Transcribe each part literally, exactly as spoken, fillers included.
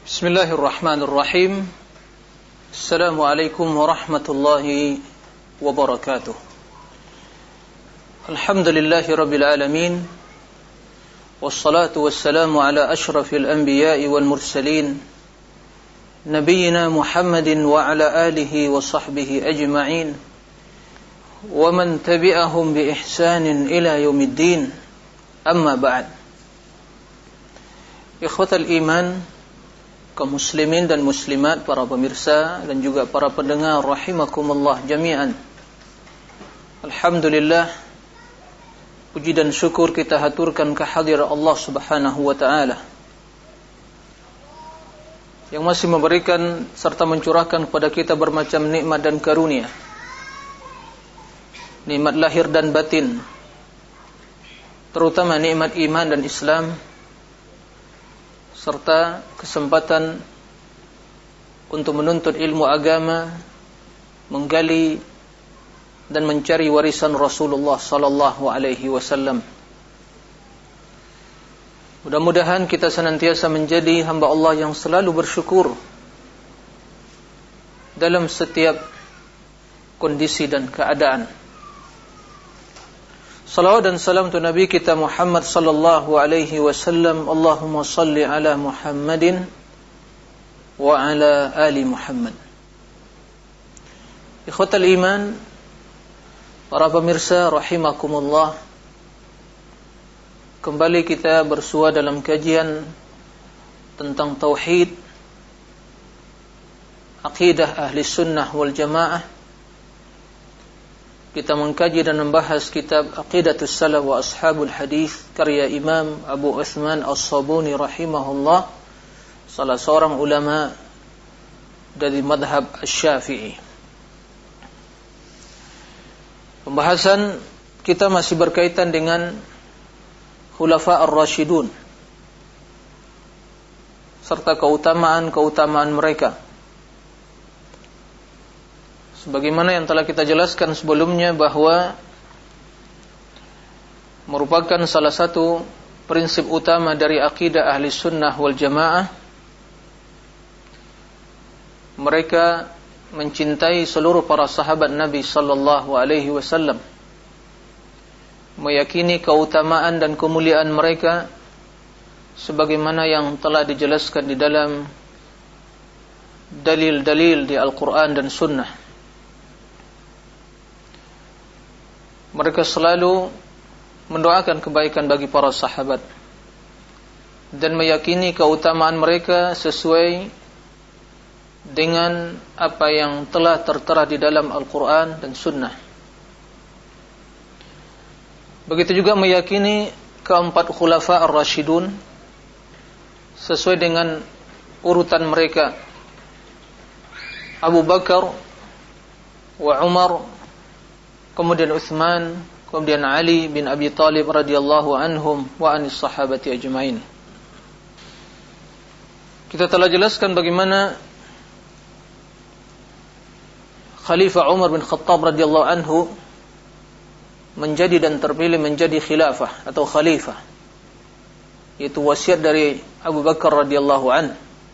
Bismillahirrahmanirrahim. Assalamualaikum warahmatullahi wabarakatuh. Alhamdulillahi rabbil alamin. Wassalatu wassalamu ala ashrafil anbiya'i wal mursalin, nabiyyina Muhammadin wa ala alihi wa sahbihi ajma'in, wa man tabi'ahum bi ihsanin ila yaumiddin. Amma ba'd. Ikhwatal iman, kaum muslimin dan muslimat, para pemirsa dan juga para pendengar rahimakumullah jami'an. Alhamdulillah, puji dan syukur kita haturkan kehadirat Allah Subhanahu wa taala yang masih memberikan serta mencurahkan kepada kita bermacam nikmat dan karunia. Nikmat lahir dan batin, terutama nikmat iman dan Islam, serta kesempatan untuk menuntut ilmu agama, menggali dan mencari warisan Rasulullah sallallahu alaihi wasallam. Mudah-mudahan kita senantiasa menjadi hamba Allah yang selalu bersyukur dalam setiap kondisi dan keadaan. Salawat dan salam tu Nabi kita Muhammad sallallahu alaihi wasallam. Allahumma salli ala Muhammadin wa ala ali Muhammad. Ikhwatal iman, para pemirsa rahimakumullah, kembali kita bersua dalam kajian tentang tauhid, akidah ahli sunnah wal jamaah. Kita mengkaji dan membahas kitab Aqidatus Salaf wa Ashabul Hadis karya Imam Abu Uthman As-Sabuni rahimahullah, salah seorang ulama dari madhab Asy-Syafi'i. Pembahasan kita masih berkaitan dengan Khulafa Ar-Rasyidun serta keutamaan-keutamaan mereka. Sebagaimana yang telah kita jelaskan sebelumnya, bahwa merupakan salah satu prinsip utama dari akidah ahli sunnah wal jamaah, mereka mencintai seluruh para sahabat Nabi sallallahu alaihi wasallam, meyakini keutamaan dan kemuliaan mereka sebagaimana yang telah dijelaskan di dalam dalil-dalil di Al-Quran dan Sunnah. Mereka selalu mendoakan kebaikan bagi para sahabat dan meyakini keutamaan mereka sesuai dengan apa yang telah tertera di dalam Al-Quran dan Sunnah. Begitu juga meyakini keempat khulafa ar-rasyidun sesuai dengan urutan mereka: Abu Bakar wa Umar, kemudian Utsman, kemudian Ali bin Abi Thalib radhiyallahu anhum wa anis sahabati ajmain. Kita telah jelaskan bagaimana Khalifah Umar bin Khattab radhiyallahu anhu menjadi dan terpilih menjadi khilafah atau khalifah, yaitu wasiat dari Abu Bakar radhiyallahu anhu.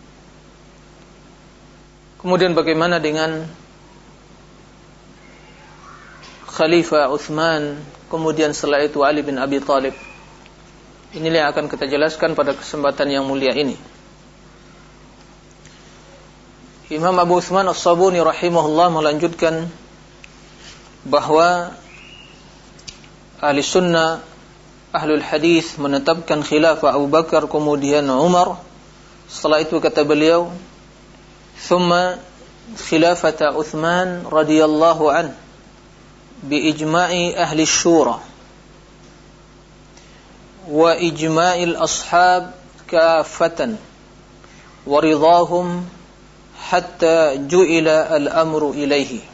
Kemudian bagaimana dengan Khalifah Utsman, kemudian setelah itu Ali bin Abi Thalib. Inilah yang akan kita jelaskan pada kesempatan yang mulia ini. Imam Abu Uthman As-Sabuni rahimahullah melanjutkan bahwa ahli sunnah, ahlul hadis menetapkan khilafah Abu Bakar kemudian Umar. Setelah itu kata beliau, "Tsumma khilafata Utsman radhiyallahu anhu biijma'i ahli syura wa ijma'il ashab kafatan wa ridahum hatta ju'ila al-amru ilaihi.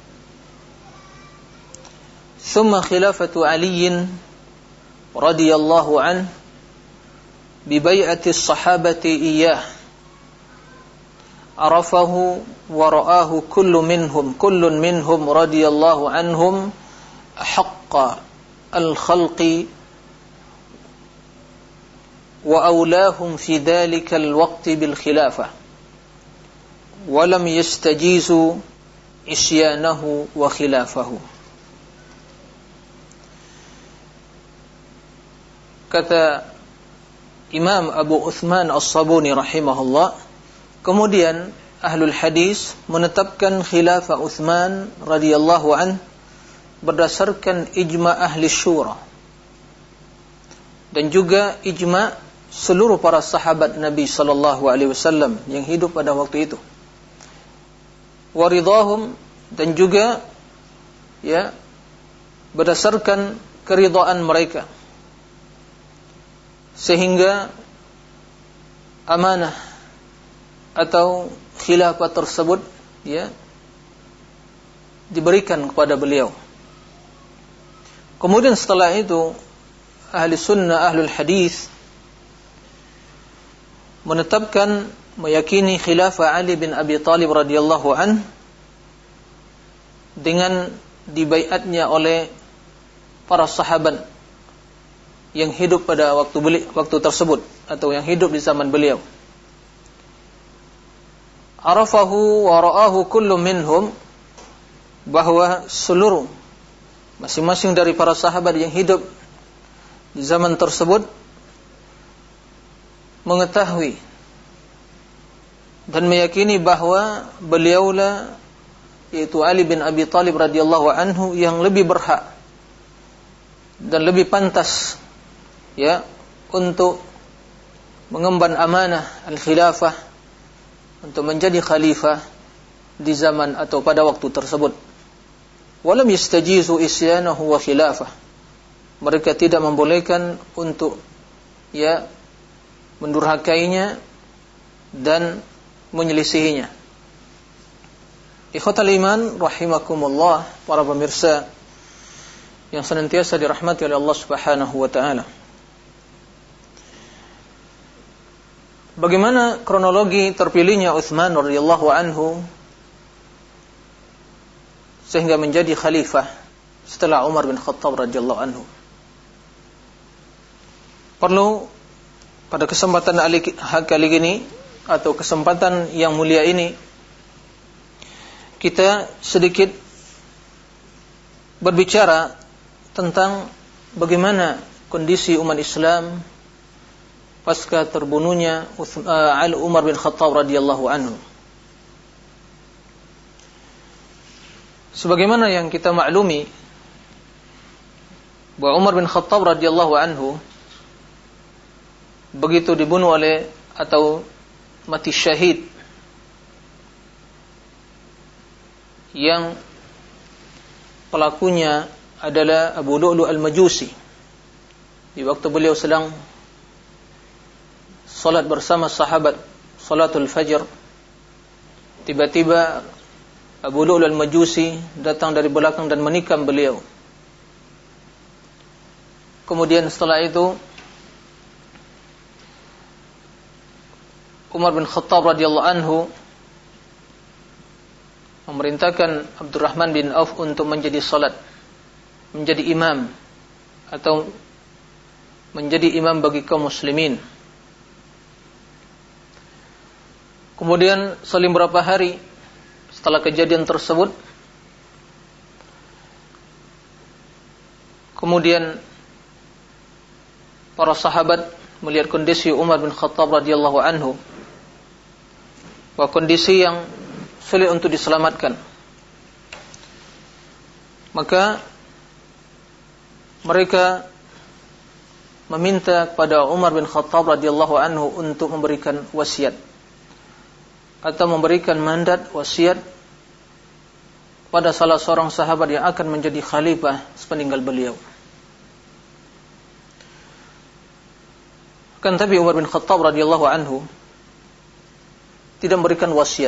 Thumma khilafatu Ali radhiyallahu anhu bi bai'ati as-sahabati iyyah arafahu wa ra'ahu kullu minhum kullun minhum radhiyallahu anhum haqqa al-khalqi wa awlahum fi dhalikal waqti bil khilafah wa lam yastajizu isyanahu wa khilafahu. Kata Imam Abu Uthman As-Sabuni rahimahullah, kemudian ahlul hadis menetapkan khilafah Uthman radhiyallahu an berdasarkan ijma' ahli syura dan juga ijma' seluruh para sahabat Nabi sallallahu alaihi wasallam yang hidup pada waktu itu. Waridahum, dan juga ya berdasarkan keridhaan mereka, sehingga amanah atau khilafah tersebut ya diberikan kepada beliau. Kemudian setelah itu ahli sunnah, ahlul hadis menetapkan, meyakini khilafah Ali bin Abi Thalib radhiyallahu an dengan dibaiatnya oleh para sahabat yang hidup pada waktu beli, waktu tersebut atau yang hidup di zaman beliau. Arafahu wa ra'ahu kullu minhum, bahwa seluruh masing-masing dari para sahabat yang hidup di zaman tersebut mengetahui dan meyakini bahwa beliaulah, yaitu Ali bin Abi Thalib radhiyallahu anhu, yang lebih berhak dan lebih pantas ya untuk mengemban amanah al-khilafah, untuk menjadi khalifah di zaman atau pada waktu tersebut. Walam yastajizu isyanahu wa khilafah, mereka tidak membolehkan untuk ya mendurhakainya dan menyelisihinya. Ikhwatal iman rahimakumullah, para pemirsa yang senantiasa dirahmati oleh Allah Subhanahu wa taala. Bagaimana kronologi terpilihnya Utsman radhiyallahu anhu sehingga menjadi khalifah setelah Umar bin Khattab radhiyallahu anhu? Perlu pada kesempatan kali ini atau kesempatan yang mulia ini kita sedikit berbicara tentang bagaimana kondisi umat Islam pasca terbunuhnya Ali Umar bin Khattab radhiyallahu anhu. Sebagaimana yang kita maklumi bahwa Umar bin Khattab radhiyallahu anhu begitu dibunuh oleh atau mati syahid yang pelakunya adalah Abu Lu'lu' al-Majusi, di waktu beliau sedang salat bersama sahabat salatul fajr, tiba-tiba Abu Lu'lu' al-Majusi datang dari belakang dan menikam beliau. Kemudian setelah itu Umar bin Khattab radhiyallahu anhu memerintahkan Abdurrahman bin Auf untuk menjadi salat, menjadi imam atau menjadi imam bagi kaum muslimin. Kemudian selang beberapa hari setelah kejadian tersebut, kemudian para sahabat melihat kondisi Umar bin Khattab radhiyallahu anhu, bahwa kondisi yang sulit untuk diselamatkan. Maka mereka meminta kepada Umar bin Khattab radhiyallahu anhu untuk memberikan wasiat atau memberikan mandat wasiat pada salah seorang sahabat yang akan menjadi khalifah sepeninggal beliau. Kan tapi Umar bin Khattab radhiyallahu anhu tidak memberikan wasiat.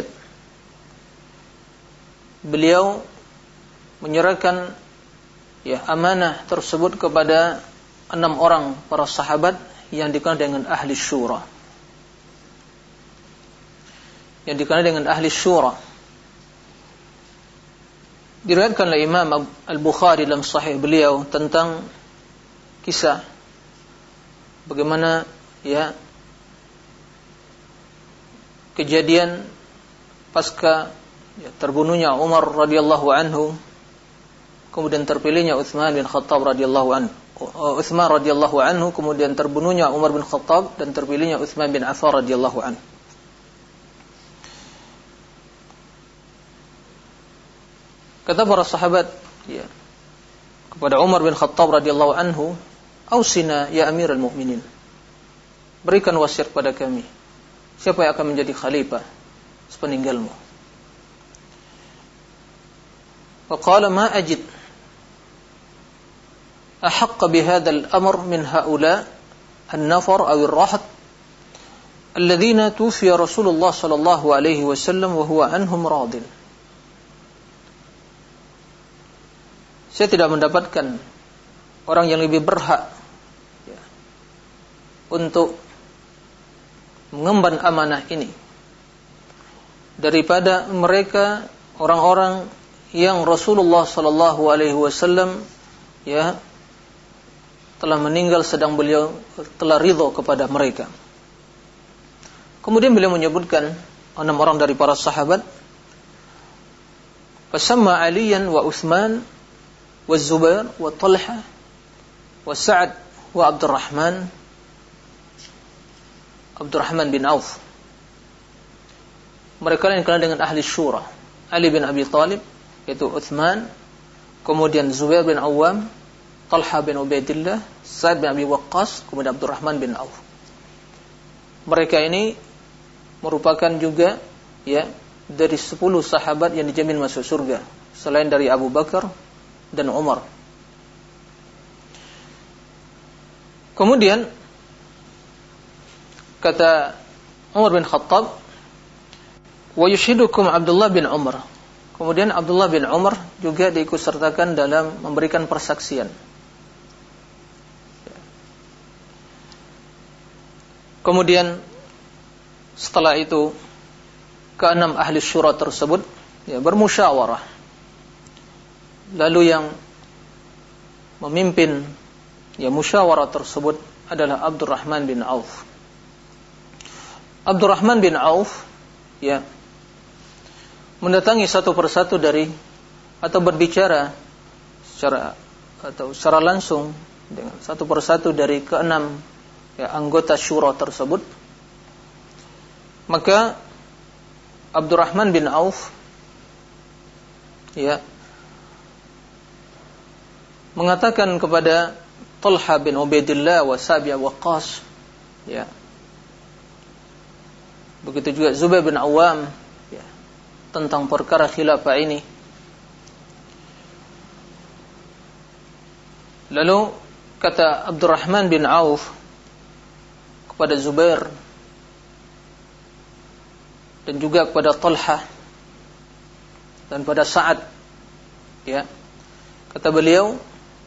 Beliau menyerahkan ya amanah tersebut kepada enam orang para sahabat yang dikenal dengan ahli syura. Yang dikenal dengan ahli syura. Diriwayatkan oleh Imam Al-Bukhari dalam sahih beliau tentang kisah bagaimana ya kejadian pasca ya, terbunuhnya Umar radhiyallahu anhu, kemudian terpilihnya Utsman bin Khattab radhiyallahu anhu. Utsman radhiyallahu anhu, kemudian terbunuhnya Umar bin Khattab dan terpilihnya Utsman bin Affan radhiyallahu anhu. Kata para sahabat ya, kepada Umar bin Khattab radhiyallahu anhu, "Ausina ya Amirul Mukminin." Berikan wasiat pada kami. Siapa yang akan menjadi khalifah sepeninggalmu? Faqala ma ajid ahaqqa bihadha al-amr min haula an-nafar aw ar-rahat alladhina tufiya Rasulullah sallallahu alaihi wasallam wa huwa anhum radin. Saya tidak mendapatkan orang yang lebih berhak ya, untuk mengemban amanah ini daripada mereka orang-orang yang Rasulullah sallallahu alaihi wasallam ya telah meninggal sedang beliau telah ridha kepada mereka. Kemudian beliau menyebutkan enam orang dari para sahabat. Fasamma Aliyan wa Utsman wa Zubair wa Talha wa Sa'ad wa Abdurrahman Abdurrahman bin Auf. Mereka yang dikenal dengan ahli syura. Ali bin Abi Thalib, yaitu Utsman, kemudian Zubair bin Awam, Talha bin Ubaidillah, Sa'ad bin Abi Waqqas, kemudian Abdurrahman bin Auf. Mereka ini merupakan juga ya dari sepuluh sahabat yang dijamin masuk surga, selain dari Abu Bakar dan Umar. Kemudian kata Umar bin Khattab, wa yushidukum Abdullah bin Umar. Kemudian Abdullah bin Umar juga diikutsertakan dalam memberikan persaksian. Kemudian setelah itu keenam ahli syura tersebut ya, bermusyawarah. Lalu yang memimpin ya musyawarah tersebut adalah Abdurrahman bin Auf. Abdurrahman bin Auf ya mendatangi satu persatu dari atau berbicara secara atau secara langsung dengan satu persatu dari keenam ya, anggota syura tersebut. Maka Abdurrahman bin Auf ya mengatakan kepada Talha bin Ubaidillah wa Sa'ad bin Waqqas ya, begitu juga Zubair bin Awam ya, tentang perkara khilafah ini. Lalu kata Abdurrahman bin Auf kepada Zubair dan juga kepada Talha dan pada Sa'ad ya, kata beliau,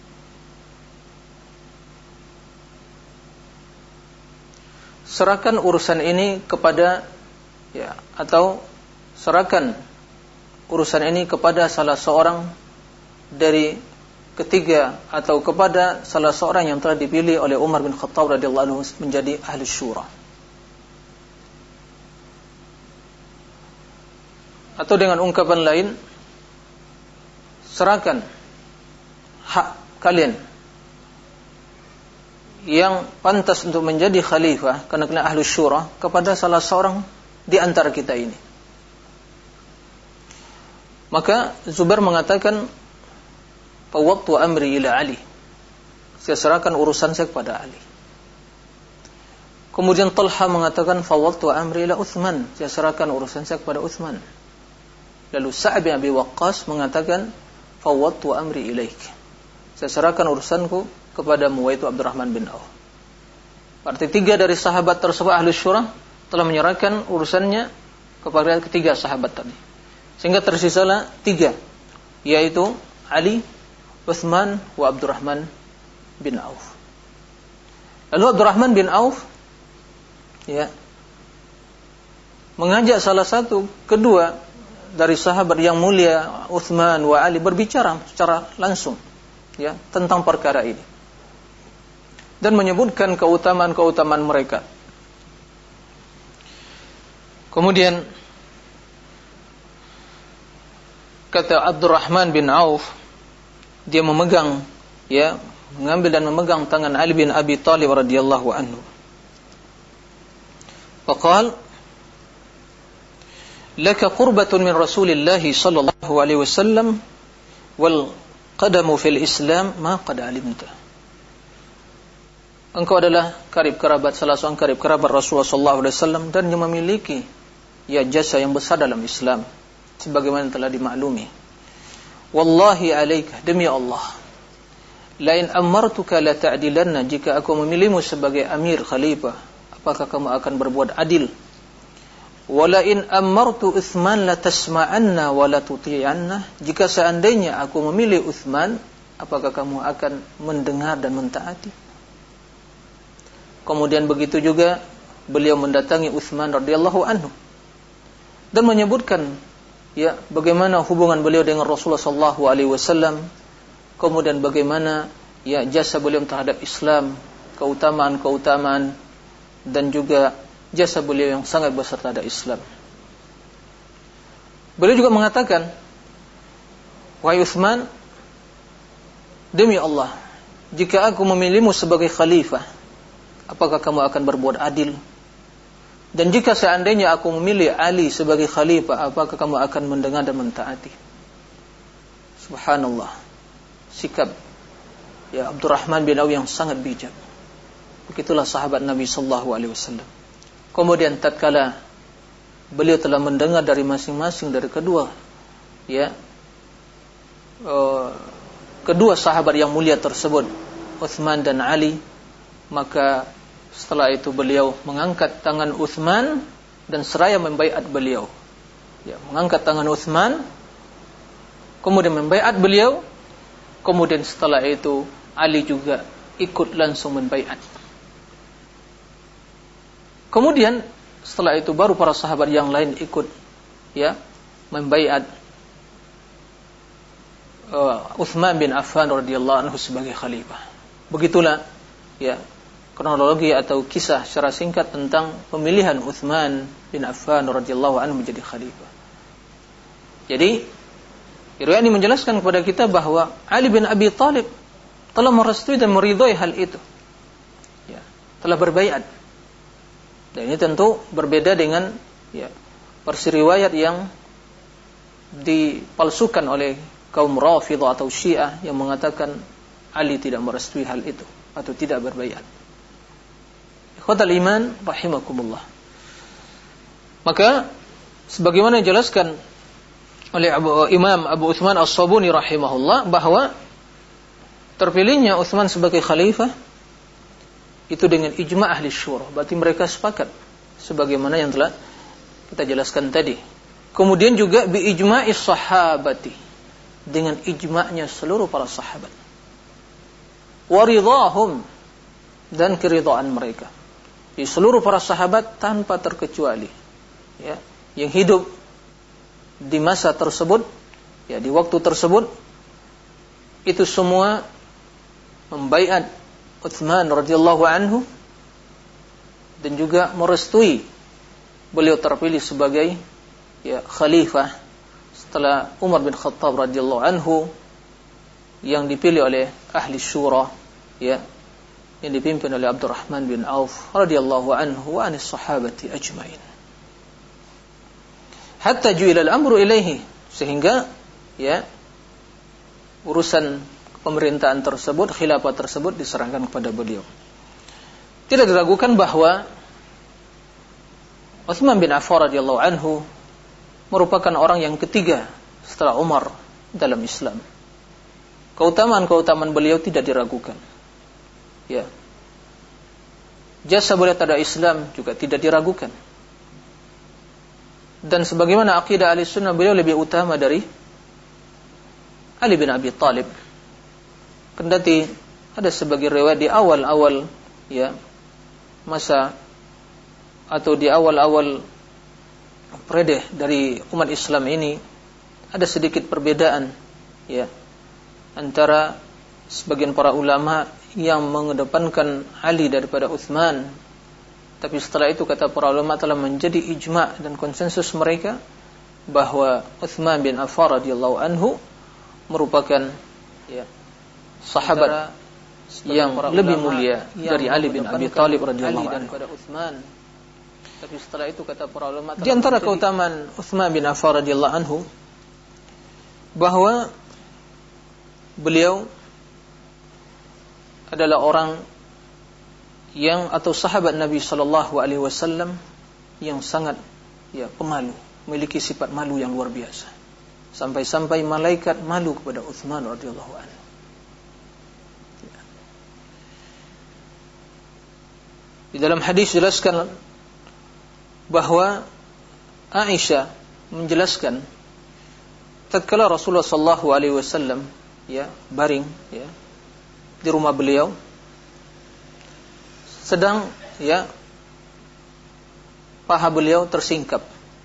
serahkan urusan ini kepada ya atau serahkan urusan ini kepada salah seorang dari ketiga atau kepada salah seorang yang telah dipilih oleh Umar bin Khattab radhiyallahu anhu menjadi ahli syura. Atau dengan ungkapan lain, serahkan hak kalian yang pantas untuk menjadi khalifah karena kalian ahli syura kepada salah seorang di antara kita ini. Maka Zubair mengatakan, fawwadtu amri ila Ali. Saya serahkan urusan saya kepada Ali. Kemudian Talha mengatakan, fawwadtu amri ila Utsman. Saya serahkan urusan saya kepada Utsman. Lalu Sa'ad bin Abi Waqqas mengatakan, fawwadtu amri ilaik. Saya serahkan urusanku kepadamu, yaitu Abdurrahman bin Auf. Berarti tiga dari sahabat tersebut ahli syura telah menyerahkan urusannya kepada ketiga sahabat tadi. Sehingga tersisalah tiga, yaitu Ali, Utsman, wa Abdurrahman bin Auf. Lalu Abdurrahman bin Auf ya mengajak salah satu, kedua dari sahabat yang mulia Utsman wa Ali berbicara secara langsung ya tentang perkara ini. dan menyebutkan keutamaan-keutamaan mereka. Kemudian kata Abdurrahman bin Auf, dia memegang, ya, mengambil dan memegang tangan Ali bin Abi Thalib radhiyallahu anhu. Faqal, laka qurbatun min Rasulillah sallallahu alaihi wasallam wal qadamu fil Islam ma qad alimta. Engkau adalah karib kerabat, salah seorang karib kerabat Rasulullah sallallahu alaihi wasallam, dan yang memiliki, ya, jasa yang besar dalam Islam sebagaimana telah dimaklumi. Wallahi alaika, demi Allah, lain amartuka la ta'dilanna, jika aku memilihmu sebagai amir khalifah, apakah kamu akan berbuat adil? Wala in amartu Utsman la tasma'anna wa la tuti'anna, jika seandainya aku memilih Utsman, apakah kamu akan mendengar dan mentaati? Kemudian begitu juga beliau mendatangi Utsman radhiyallahu anhu dan menyebutkan, ya, bagaimana hubungan beliau dengan Rasulullah sallallahu alaihi wasallam, kemudian bagaimana, ya, jasa beliau terhadap Islam, keutamaan-keutamaan, dan juga jasa beliau yang sangat besar terhadap Islam. Beliau juga mengatakan, wahai Utsman, demi Allah, jika aku memilihmu sebagai khalifah, apakah kamu akan berbuat adil? Dan jika seandainya aku memilih Ali sebagai khalifah, apakah kamu akan mendengar dan mentaati? Subhanallah, sikap, ya, Abdurrahman bin Auf yang sangat bijak. Begitulah sahabat Nabi sallallahu alaihi wasallam. Kemudian tatkala beliau telah mendengar dari masing-masing dari kedua, ya, uh, kedua sahabat yang mulia tersebut, Utsman dan Ali, maka setelah itu beliau mengangkat tangan Utsman dan seraya membaiat beliau. Ya, mengangkat tangan Utsman, kemudian membaiat beliau, kemudian setelah itu Ali juga ikut langsung membaiat. Kemudian setelah itu baru para sahabat yang lain ikut, ya, membaiat uh, Utsman bin Affan radhiyallahu anhu sebagai khalifah. Begitulah, ya, kronologi atau kisah secara singkat tentang pemilihan Utsman bin Affan radhiyallahu anhu menjadi khalifah. Jadi, riwayat ini menjelaskan kepada kita bahwa Ali bin Abi Thalib telah merestui dan meridhai hal itu. Ya, telah berbaiat. Dan ini tentu berbeda dengan, ya, versi riwayat yang dipalsukan oleh kaum Rafidhah atau Syiah yang mengatakan Ali tidak merestui hal itu atau tidak berbaiat. Ikhwatal iman rahimakumullah. Maka sebagaimana dijelaskan oleh Abu, Imam Abu Utsman As-Sabuni rahimahullah, bahwa terpilihnya Utsman sebagai khalifah itu dengan ijma' ahli syura, berarti mereka sepakat sebagaimana yang telah kita jelaskan tadi. Kemudian juga bi ijma'is sahabati, dengan ijma'nya seluruh para sahabat. Wa ridhahum, dan keridhaan mereka. Di seluruh para sahabat tanpa terkecuali, ya, yang hidup di masa tersebut, ya, di waktu tersebut, itu semua membaiat Utsman radhiyallahu anhu dan juga merestui beliau terpilih sebagai, ya, khalifah setelah Umar bin Khattab radhiyallahu anhu yang dipilih oleh ahli syura, ya, yang dipimpin oleh Abdurrahman bin Auf radhiyallahu anhu wa anis sahabati ajmain. Hatta ju'ila al-amru ilaihi, sehingga, ya, urusan pemerintahan tersebut, khilafah tersebut diserahkan kepada beliau. Tidak diragukan bahwa Utsman bin Affan radhiyallahu anhu merupakan orang yang ketiga setelah Umar dalam Islam. Keutamaan-keutamaan beliau tidak diragukan. Ya. Jasa beliau terhadap Islam juga tidak diragukan. Dan sebagaimana akidah Ahlussunnah, beliau lebih utama dari Ali bin Abi Thalib. Kendati ada sebagian riwayat di awal-awal, ya, masa atau di awal-awal periode dari umat Islam ini ada sedikit perbedaan, ya, antara sebagian para ulama yang mengedepankan Ali daripada Utsman. Tapi setelah itu kata para ulama telah menjadi ijma' dan konsensus mereka bahwa Utsman bin Affan radhiyallahu anhu merupakan ya, sahabat yang lebih mulia dari Ali bin Abi Thalib radhiyallahu anhu. Tapi setelah itu kata para ulama di antara keutamaan Utsman bin Affan radhiyallahu anhu bahwa beliau adalah orang yang atau sahabat Nabi sallallahu alaihi wasallam yang sangat ya pemalu, memiliki sifat malu yang luar biasa. Sampai-sampai malaikat malu kepada Utsman radhiyallahu anhu. Ya. Di dalam hadis jelaskan bahwa Aisyah menjelaskan tatkala Rasulullah sallallahu alaihi wasallam ya baring ya di rumah beliau sedang ya paha beliau tersingkap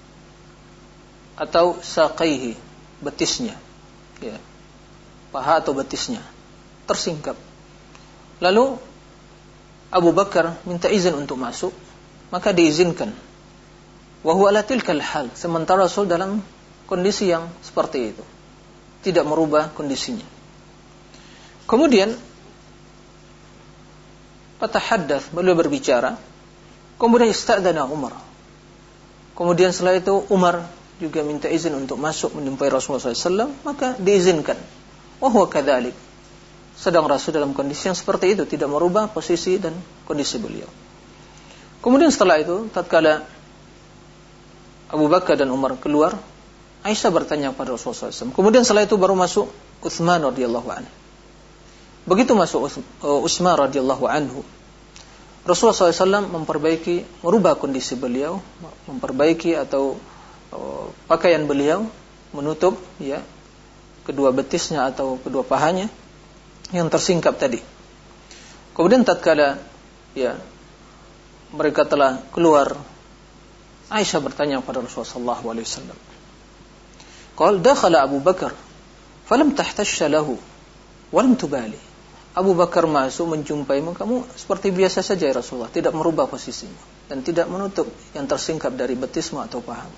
atau saqaihi, betisnya ya, paha atau betisnya tersingkap. Lalu Abu Bakar minta izin untuk masuk, maka diizinkan. Wa huwa ala tilkal hal, sementara Rasul dalam kondisi yang seperti itu, tidak merubah kondisinya. Kemudian fatahaddath, beliau berbicara, kemudian istadzana Umar. Kemudian setelah itu Umar juga minta izin untuk masuk menjumpai Rasulullah sallallahu alaihi wasallam, maka diizinkan. Wa huwa kadzalik, sedang Rasul dalam kondisi yang seperti itu, tidak merubah posisi dan kondisi beliau. Kemudian setelah itu tatkala Abu Bakar dan Umar keluar, Aisyah bertanya kepada Rasulullah sallallahu alaihi wasallam. Kemudian setelah itu baru masuk Utsman radhiyallahu anhu. Begitu masuk Utsman radhiyallahu anhu, Rasulullah sallallahu alaihi wasallam memperbaiki, merubah kondisi beliau, memperbaiki atau uh, pakaian beliau, menutup ya kedua betisnya atau kedua pahanya yang tersingkap tadi. Kemudian tatkala ya mereka telah keluar, Aisyah bertanya kepada Rasulullah sallallahu alaihi wasallam. Qala dakhala Abu Bakar falam tahtashsha lahu wa lam tubali. Abu Bakar masuk menjumpaimu, kamu seperti biasa saja ya Rasulullah, tidak merubah posisimu dan tidak menutup yang tersingkap dari betismu atau pahamu.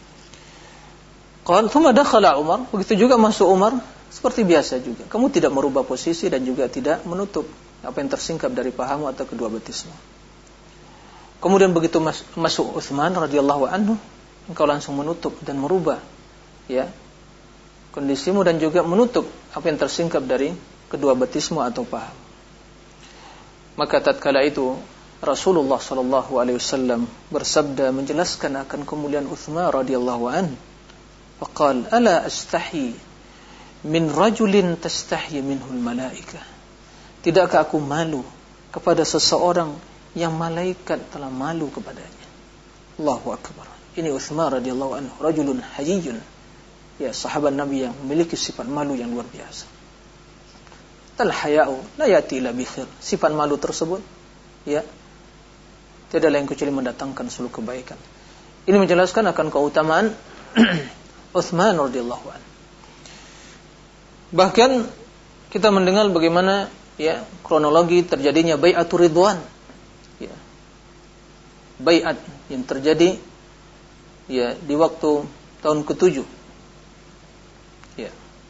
Qala thumma dakhala Umar, begitu juga masuk Umar seperti biasa juga, kamu tidak merubah posisi dan juga tidak menutup apa yang tersingkap dari pahamu atau kedua betismu. Kemudian begitu mas- masuk Utsman radhiyallahu anhu, engkau langsung menutup dan merubah ya kondisimu dan juga menutup apa yang tersingkap dari kedua betismu atau paha. Maka tatkala itu Rasulullah sallallahu alaihi wasallam bersabda menjelaskan akan kemuliaan Utsman radhiyallahu an. Faqal ala astahi min rajulin tastahi minhu al-malaikah. Tidakkah aku malu kepada seseorang yang malaikat telah malu kepadanya. Allahu akbar. Ini Utsman radhiyallahu anhu, rajulun hayyun. Ya, sahabat Nabi yang memiliki sifat malu yang luar biasa. Al-haya'u la yati illa bi khair. Sifat malu tersebut ya tidak lain kecuali mendatangkan seluruh kebaikan. Ini menjelaskan akan keutamaan Utsman radhiyallahu anhu. Bahkan kita mendengar bagaimana ya kronologi terjadinya bai'atur ridwan. Ya. Bai'at yang terjadi ya di waktu tahun ketujuh. Ya.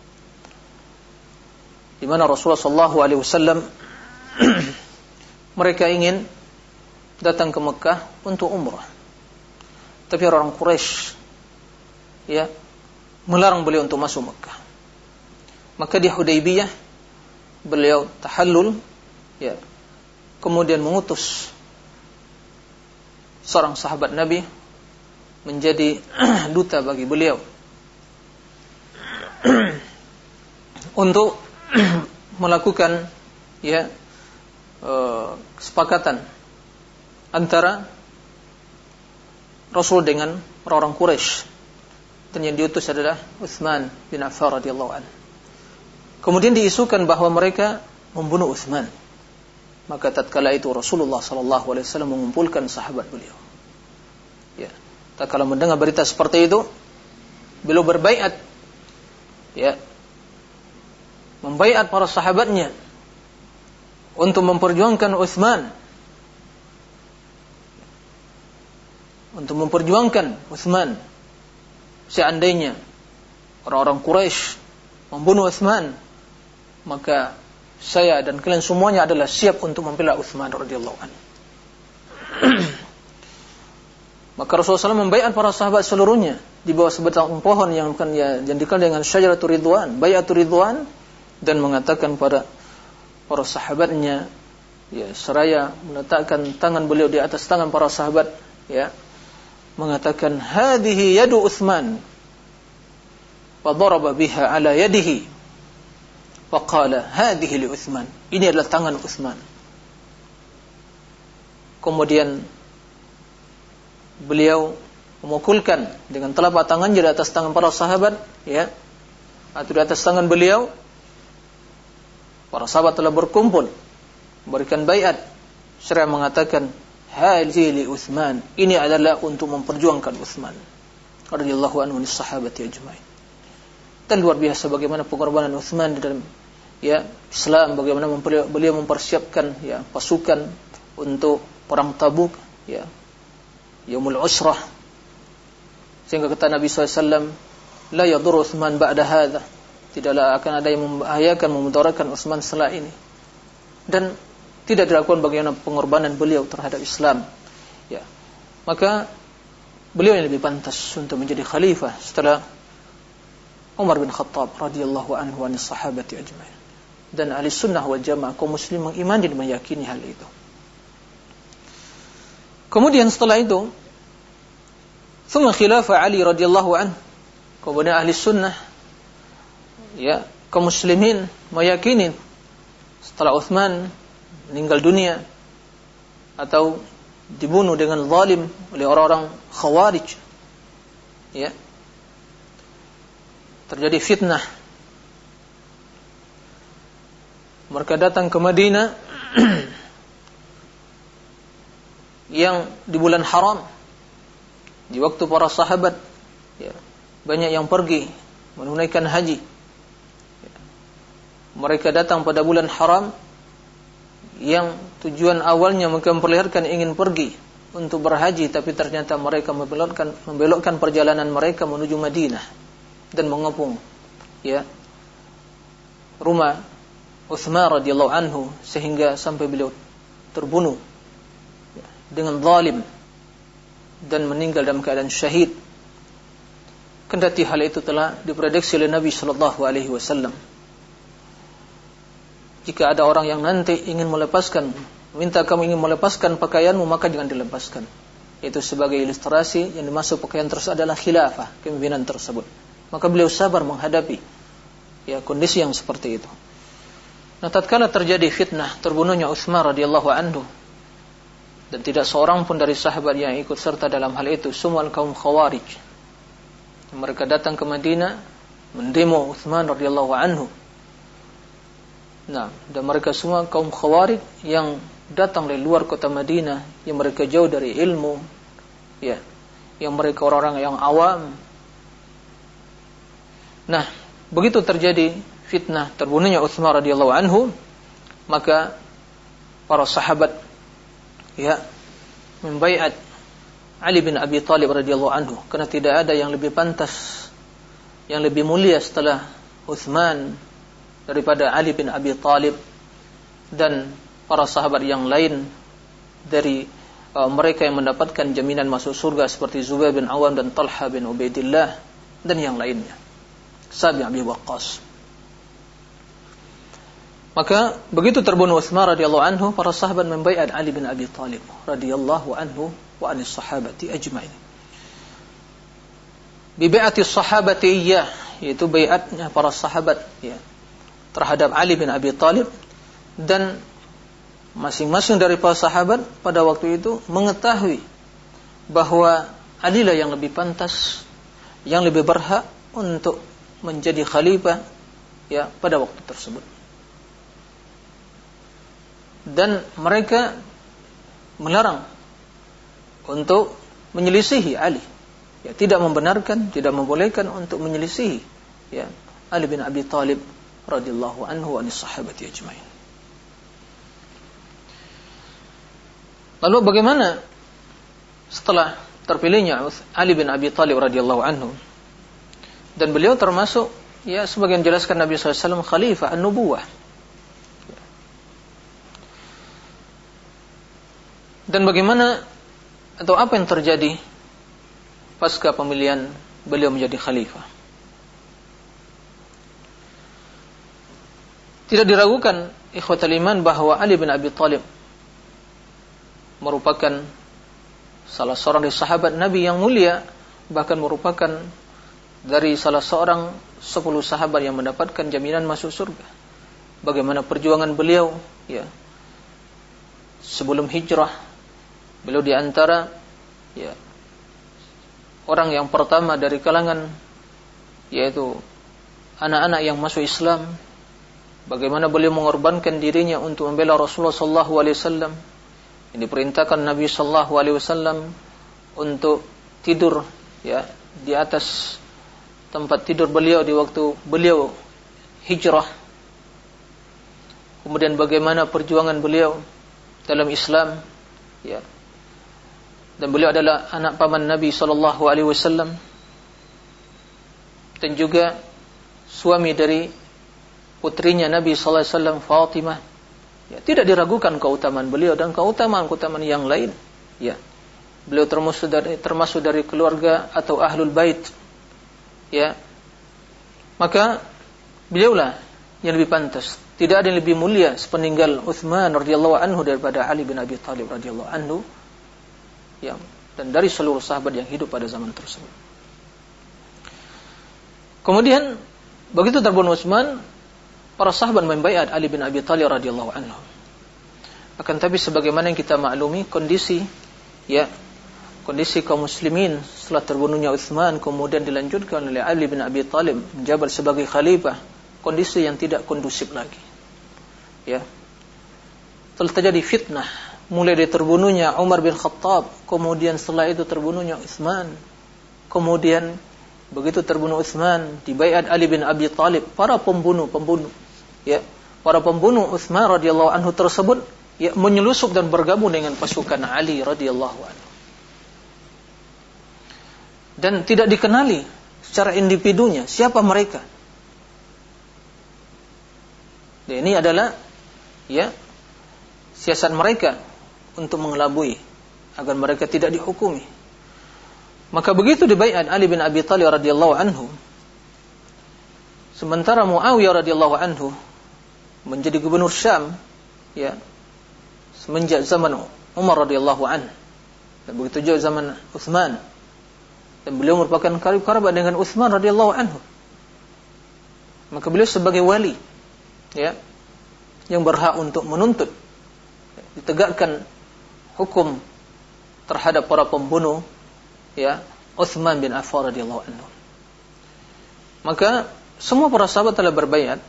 Di mana Rasulullah sallallahu alaihi wasallam mereka ingin datang ke Mekah untuk umrah. Tapi orang Quraisy ya melarang beliau untuk masuk Mekah. Maka di Hudaybiyah beliau tahallul ya. Kemudian mengutus seorang sahabat Nabi menjadi duta bagi beliau untuk melakukan ya uh, kesepakatan antara Rasul dengan orang-orang Quraisy, dan yang diutus adalah Utsman bin Affan radhiyallahu anhu. Kemudian diisukan bahwa mereka membunuh Utsman. Maka tatkala itu Rasulullah sallallahu alaihi wasallam mengumpulkan sahabat beliau. Ya, tatkala mendengar berita seperti itu, beliau berbaiat ya membaiat para sahabatnya untuk memperjuangkan Utsman, untuk memperjuangkan Utsman. Seandainya orang-orang Quraisy membunuh Utsman, maka saya dan kalian semuanya adalah siap untuk membela Utsman radhiyallahu anhu. Maka Rasulullah shallallahu alaihi wasallam membaiat para sahabat seluruhnya di bawah sebatang pohon yang bukan ya yang dikenal dengan Syajaratul Ridwan, Baiatur Ridwan, dan mengatakan pada para sahabatnya, ya, seraya meletakkan tangan beliau di atas tangan para sahabat, ya, mengatakan hadhihi yadu Utsman, fa daraba biha ala yadihi, fa qala hadhihi li Utsman, ini adalah tangan Utsman. Kemudian beliau memukulkan dengan telapak tangannya di atas tangan para sahabat, ya, atau di atas tangan beliau. Para sahabat telah berkumpul memberikan baiat seraya mengatakan hadhihi li Utsman, ini adalah untuk memperjuangkan Utsman radhiyallahu anhu nis sahabati ajmain. Dan luar biasa bagaimana pengorbanan Utsman di dalam, ya, Islam, bagaimana beliau mempersiapkan, ya, pasukan untuk perang Tabuk, ya, Yaumul Usrah, sehingga kata Nabi sallallahu alaihi wasallam, la yadur Utsman ba'da hadza, tidaklah akan ada yang membahayakan, memudaratkan Utsman setelah ini. Dan tidak dilakukan bagaimana pengorbanan beliau terhadap Islam, ya. Maka beliau yang lebih pantas untuk menjadi khalifah setelah Umar bin Khattab radhiyallahu anhu wa sahabati ajmain. Dan ahli sunnah wal jamaah, kaum muslim mengimani dan meyakini hal itu. Kemudian setelah itu, thumma khilafah Ali radhiyallahu anhu, kemudian ahli sunnah, ya, kaum muslimin meyakini setelah Utsman meninggal dunia atau dibunuh dengan zalim oleh orang-orang Khawarij, ya, terjadi fitnah. Mereka datang ke Madinah yang di bulan haram, di waktu para sahabat, ya, banyak yang pergi menunaikan haji. Mereka datang pada bulan haram yang tujuan awalnya mereka memperlihatkan ingin pergi untuk berhaji, tapi ternyata mereka membelokkan, membelokkan perjalanan mereka menuju Madinah dan mengepung, ya, rumah Utsman radhiyallahu anhu, sehingga sampai beliau terbunuh, ya, dengan zalim dan meninggal dalam keadaan syahid. Kendati hal itu telah diprediksi oleh Nabi sallallahu alaihi wasallam. Jika ada orang yang nanti ingin melepaskan, minta kamu ingin melepaskan pakaianmu, maka jangan dilepaskan. Itu sebagai ilustrasi yang dimaksud pakaian tersebut adalah khilafah, kepemimpinan tersebut. Maka beliau sabar menghadapi, ya, kondisi yang seperti itu. Nah, tatkala terjadi fitnah terbunuhnya Utsman radhiyallahu anhu, dan tidak seorang pun dari sahabat yang ikut serta dalam hal itu, semua kaum Khawarij, mereka datang ke Madinah mendemo Utsman radhiyallahu anhu. Nah, dan mereka semua kaum Khawarij yang datang dari luar kota Madinah, yang mereka jauh dari ilmu, ya, yang mereka orang-orang yang awam. Nah, begitu terjadi fitnah terbunuhnya Utsman radhiyallahu anhu, maka para sahabat, ya, membaiat Ali bin Abi Thalib radhiyallahu anhu, karena tidak ada yang lebih pantas, yang lebih mulia setelah Utsman daripada Ali bin Abi Thalib, dan para sahabat yang lain dari uh, mereka yang mendapatkan jaminan masuk surga seperti Zubair bin Awam dan Talha bin Ubaidillah dan yang lainnya, Sa'd bin Abi Waqqas. Maka begitu terbunuh Utsman radhiyallahu anhu, para sahabat membaiat Ali bin Abi Thalib radhiyallahu anhu wa anis sahabati ajmain. Bi bai'ati sahabati iyyah, yaitu baiatnya para sahabat, ya, terhadap Ali bin Abi Thalib, dan masing-masing dari para sahabat pada waktu itu mengetahui bahwa Ali lah yang lebih pantas, yang lebih berhak untuk menjadi khalifah, ya, pada waktu tersebut. Dan mereka melarang untuk menyelisihi Ali, ya, tidak membenarkan, tidak membolehkan untuk menyelisihi, ya, Ali bin Abi Thalib radhiyallahu anhu wa anis sahabati ajma'in. Lalu bagaimana setelah terpilihnya Ali bin Abi Thalib radhiyallahu anhu, dan beliau termasuk, ya sebagian jelaskan Nabi sallallahu alaihi wasallam khalifah an-nubuwah. Dan bagaimana atau apa yang terjadi pasca pemilihan beliau menjadi khalifah? Tidak diragukan ikhwatal iman bahwa Ali bin Abi Thalib merupakan salah seorang dari sahabat Nabi yang mulia, bahkan merupakan dari salah seorang sepuluh sahabat yang mendapatkan jaminan masuk surga. Bagaimana perjuangan beliau, ya, sebelum hijrah, beliau di antara, ya, orang yang pertama dari kalangan, yaitu anak-anak yang masuk Islam. Bagaimana beliau mengorbankan dirinya untuk membela Rasulullah sallallahu alaihi wasallam. Ini diperintahkan Nabi sallallahu alaihi wasallam untuk tidur, ya, di atas tempat tidur beliau di waktu beliau hijrah. Kemudian bagaimana perjuangan beliau dalam Islam, ya. Dan beliau adalah anak paman Nabi sallallahu alaihi wasallam dan juga suami dari putrinya Nabi sallallahu alaihi wasallam, Fatimah. Ya, tidak diragukan keutamaan beliau dan keutamaan-keutamaan yang lain. Ya, beliau termasuk dari termasuk dari keluarga atau ahlul bait. Ya, maka beliaulah yang lebih pantas. Tidak ada yang lebih mulia sepeninggal Utsman radhiyallahu anhu daripada Ali bin Abi Thalib radhiyallahu anhu. Ya, dan dari seluruh sahabat yang hidup pada zaman tersebut. Kemudian begitu terbunuh Utsman, para sahabat membaiat Ali bin Abi Thalib radhiyallahu anhu. Akan tapi sebagaimana yang kita maklumi kondisi, ya, kondisi kaum muslimin setelah terbunuhnya Utsman kemudian dilanjutkan oleh Ali bin Abi Thalib menjabat sebagai khalifah, kondisi yang tidak kondusif lagi. Ya. Telah terjadi fitnah mulai dari terbunuhnya Umar bin Khattab, kemudian setelah itu terbunuhnya Utsman. Kemudian begitu terbunuh Utsman, dibaiat Ali bin Abi Thalib, para pembunuh-pembunuh, ya, para pembunuh Utsman radhiyallahu anhu tersebut, ya, menyelusup dan bergabung dengan pasukan Ali radhiyallahu anhu. Dan tidak dikenali secara individunya siapa mereka. Dan ini adalah, ya, siasat mereka untuk mengelabui agar mereka tidak dihukumi. Maka begitu dibaiat Ali bin Abi Thalib radhiyallahu anhu, sementara Muawiyah radhiyallahu anhu menjadi gubernur Syam, ya, semenjak zaman Umar radhiyallahu anhu, dan begitu juga zaman Utsman, dan beliau merupakan karib kerabat dengan Utsman radhiyallahu anhu. Maka beliau sebagai wali, ya, yang berhak untuk menuntut, ditegakkan hukum terhadap para pembunuh, ya, Utsman bin Affan radhiyallahu anhu. Maka semua para sahabat telah berbaiat,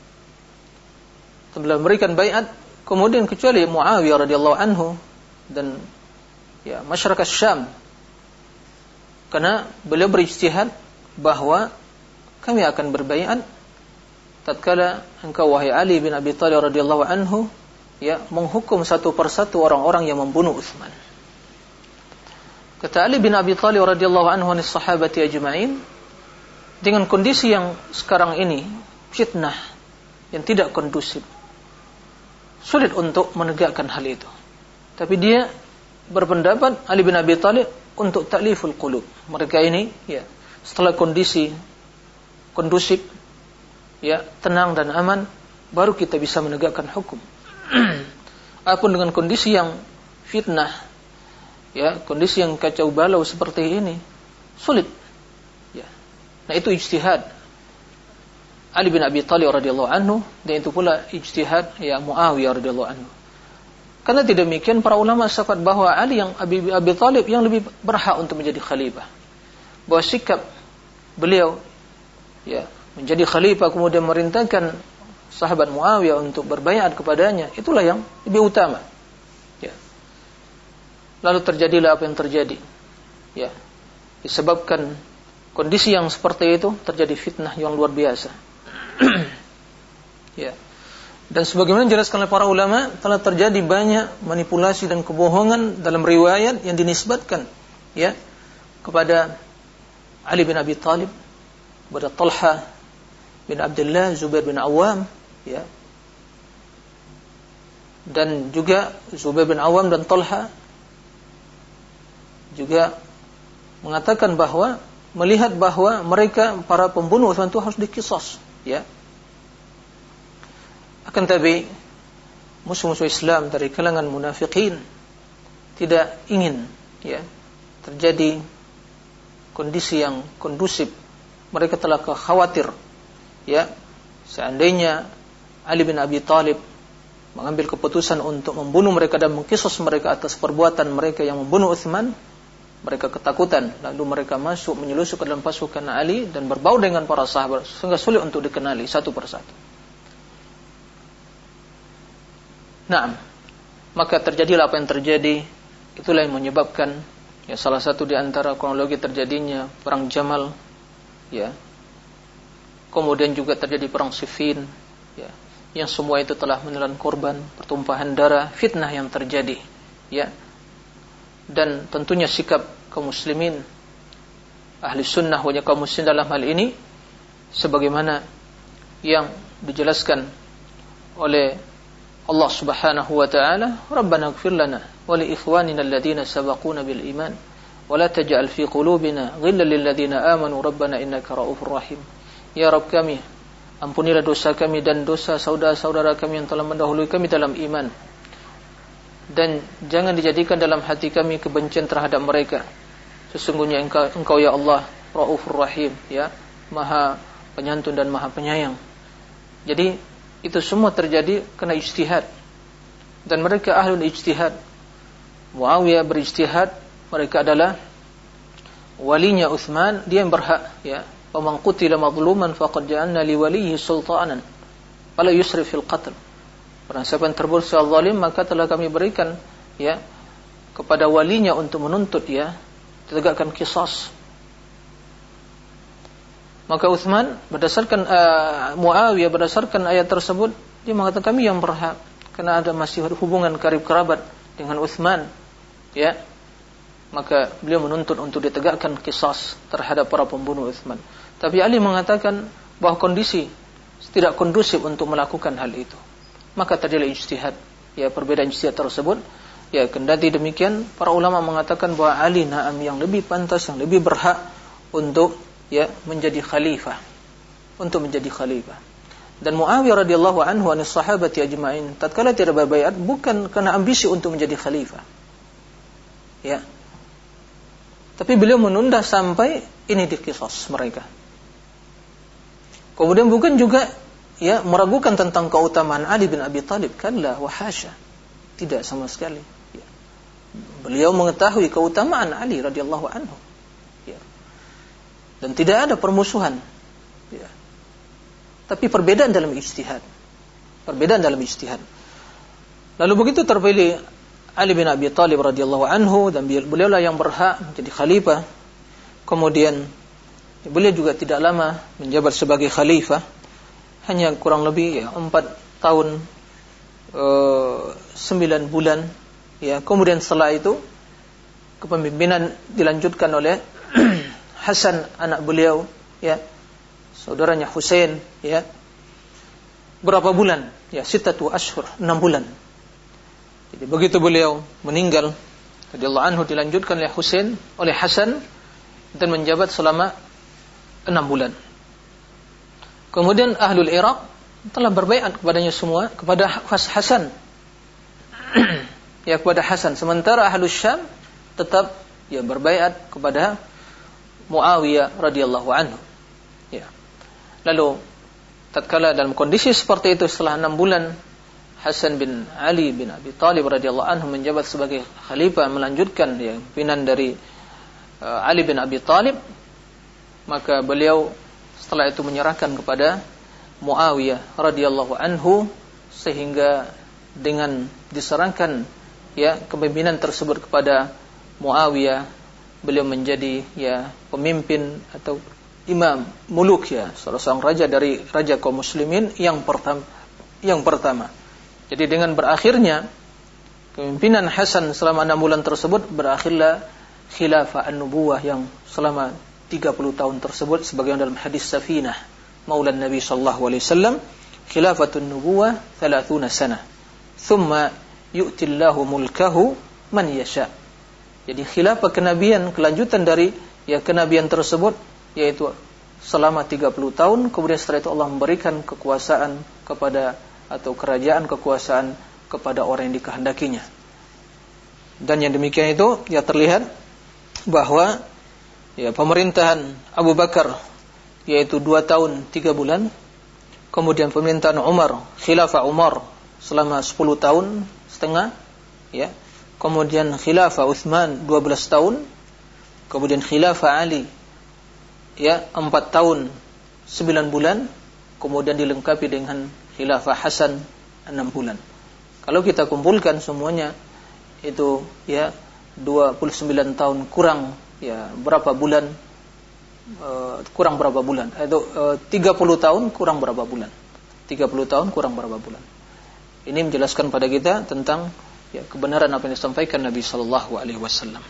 telah memberikan baiat, kemudian kecuali Muawiyah radhiyallahu anhu dan, ya, masyarakat Syam, karena beliau berijtihad bahwa kami akan berbaiat tatkala engkau wahai Ali bin Abi Thalib radhiyallahu anhu, ya, menghukum satu persatu orang-orang yang membunuh Utsman. Kata Ali bin Abi Thalib radhiyallahu anhu anis sahabati ajma'in, dengan kondisi yang sekarang ini, fitnah yang tidak kondusif, sulit untuk menegakkan hal itu. Tapi dia berpendapat, Ali bin Abi Thalib, untuk ta'liful qulub. Mereka ini, ya, setelah kondisi kondusif, ya, tenang dan aman, baru kita bisa menegakkan hukum. Apapun dengan kondisi yang fitnah, ya, kondisi yang kacau balau seperti ini, sulit. Ya. Nah, itu ijtihad Ali bin Abi Thalib radhiyallahu anhu, dan itu pula ijtihad, ya, Muawiyah radhiyallahu anhu. Karena tidak demikian para ulama sepakat bahwa Ali yang Abi, Abi Thalib yang lebih berhak untuk menjadi khalifah. Bahwa sikap beliau, ya, menjadi khalifah kemudian merintahkan sahabat Muawiyah untuk berbaiat kepadanya, itulah yang lebih utama. Ya. Lalu terjadilah apa yang terjadi. Ya. Disebabkan kondisi yang seperti itu, terjadi fitnah yang luar biasa. Ya. Dan sebagaimana dijelaskan oleh para ulama, telah terjadi banyak manipulasi dan kebohongan dalam riwayat yang dinisbatkan ya kepada Ali bin Abi Thalib, kepada Talha bin Abdullah, Zubair bin Awam ya. Dan juga Zubair bin Awam dan Talha juga mengatakan bahwa melihat bahwa mereka para pembunuh Utsman itu harus diqisas ya. Akan tapi musuh-musuh Islam dari kalangan munafikin tidak ingin ya terjadi kondisi yang kondusif. Mereka telah khawatir ya seandainya Ali bin Abi Thalib mengambil keputusan untuk membunuh mereka dan mengqisas mereka atas perbuatan mereka yang membunuh Utsman, mereka ketakutan, lalu mereka masuk menyelusup ke dalam pasukan Ali dan berbau dengan para sahabat sehingga sulit untuk dikenali satu persatu. Nah, maka terjadilah apa yang terjadi. Itulah yang menyebabkan ya salah satu di antara kronologi terjadinya perang Jamal ya. Kemudian juga terjadi perang Siffin ya. Yang semua itu telah menelan korban, pertumpahan darah, fitnah yang terjadi ya. Dan tentunya sikap kaum muslimin ahli sunnah wal kaum muslimin dalam hal ini sebagaimana yang dijelaskan oleh Allah Subhanahu wa ta'ala, Rabbana ighfir lana wa li ikhwanina alladhina sabaquna bil iman wa la taj'al fi qulubina ghillan lil ladzina amanu rabbana innaka ra'ufur rahim. Ya Rabb kami, ampunilah dosa kami dan dosa saudara-saudara kami yang telah mendahului kami dalam iman, dan jangan dijadikan dalam hati kami kebencian terhadap mereka. Sesungguhnya engkau, engkau ya Allah Ra'ufur Rahim ya, Maha Penyantun dan Maha Penyayang. Jadi itu semua terjadi karena ijtihad, dan mereka ahlul ijtihad. Muawiyah berijtihad, mereka adalah walinya Utsman, dia yang berhak ya. Faman qutila mazluman faqad ja'alna li waliyhi sultanan fala yusrif fil qatl. Barang siapa yang terbunuh secara zalim, maka telah kami berikan ya kepada walinya untuk menuntut ya, ditegakkan qisas. Maka Utsman berdasarkan uh, Muawiyah berdasarkan ayat tersebut, dia mengatakan kami yang berhak karena ada masih hubungan karib kerabat dengan Utsman ya. Maka beliau menuntut untuk ditegakkan qisas terhadap para pembunuh Utsman. Tapi Ali mengatakan bahwa kondisi tidak kondusif untuk melakukan hal itu. Maka terjadi ijtihad. Ya, perbedaan ijtihad tersebut ya, kendati demikian para ulama mengatakan bahwa Ali na'am yang lebih pantas, yang lebih berhak untuk ya menjadi khalifah, untuk menjadi khalifah. Dan Muawiyah radhiyallahu anhu anis sahabati ajma'in tatkala tidak berbaiat bukan karena ambisi untuk menjadi khalifah ya, tapi beliau menunda sampai ini diqisas mereka. Kemudian bukan juga ya meragukan tentang keutamaan Ali bin Abi Thalib, kalla wa hasya, tidak sama sekali ya. Beliau mengetahui keutamaan Ali radhiyallahu anhu ya. Dan tidak ada permusuhan ya. Tapi perbedaan dalam ijtihad, perbedaan dalam ijtihad. Lalu begitu terpilih Ali bin Abi Thalib radhiyallahu anhu, dan beliaulah yang berhak menjadi khalifah. Kemudian beliau juga tidak lama menjabat sebagai khalifah, hanya kurang lebih ya empat tahun e, sembilan bulan ya. Kemudian setelah itu kepemimpinan dilanjutkan oleh Hasan anak beliau ya, saudaranya Husain ya. Berapa bulan? Ya, sittatu ashhur, enam bulan. Jadi begitu beliau meninggal radhiyallahu anhu, dilanjutkan oleh Husain, oleh Hasan, dan menjabat selama enam bulan. Kemudian ahlul Iraq telah berbaiat kepadanya semua, kepada Hasan. Ya, kepada Hasan. Sementara ahlus Syam tetap ya berbaiat kepada Muawiyah radhiyallahu anhu. Ya. Lalu tatkala dalam kondisi seperti itu, setelah enam bulan Hasan bin Ali bin Abi Thalib radhiyallahu anhu menjabat sebagai khalifah, melanjutkan ya pimpinan dari uh, Ali bin Abi Thalib, maka beliau setelah itu menyerahkan kepada Muawiyah radhiyallahu anhu, sehingga dengan diserahkan ya kepemimpinan tersebut kepada Muawiyah, beliau menjadi ya pemimpin atau imam muluk ya, salah seorang raja dari raja kaum muslimin yang pertama yang pertama. Jadi dengan berakhirnya kepemimpinan Hasan selama enam bulan tersebut, berakhirlah khilafah an-nubuwah yang selama tiga puluh tahun tersebut, sebagaimana dalam hadis Safinah Maula Nabi sallallahu alaihi wasallam, khilafatun nubuwah thalathuna sana, thumma yu'tillahu mulkahu man yasha. Jadi khilafah kenabian, kelanjutan dari ya kenabian tersebut, yaitu selama tiga puluh tahun, kemudian setelah itu Allah memberikan kekuasaan kepada, atau kerajaan kekuasaan kepada orang yang dikehendakinya. Dan yang demikian itu ya terlihat bahwa ya pemerintahan Abu Bakar yaitu dua tahun tiga bulan, kemudian pemerintahan Umar, khilafah Umar selama sepuluh tahun setengah, ya, kemudian khilafah Utsman dua belas tahun, kemudian khilafah Ali ya empat tahun sembilan bulan, kemudian dilengkapi dengan khilafah Hasan enam bulan. Kalau kita kumpulkan semuanya itu ya dua puluh sembilan tahun kurang ya berapa bulan, uh, kurang berapa bulan, itu uh, tiga puluh tahun kurang berapa bulan, tiga puluh tahun kurang berapa bulan. Ini menjelaskan pada kita tentang ya kebenaran apa yang disampaikan Nabi sallallahu alaihi wasallam.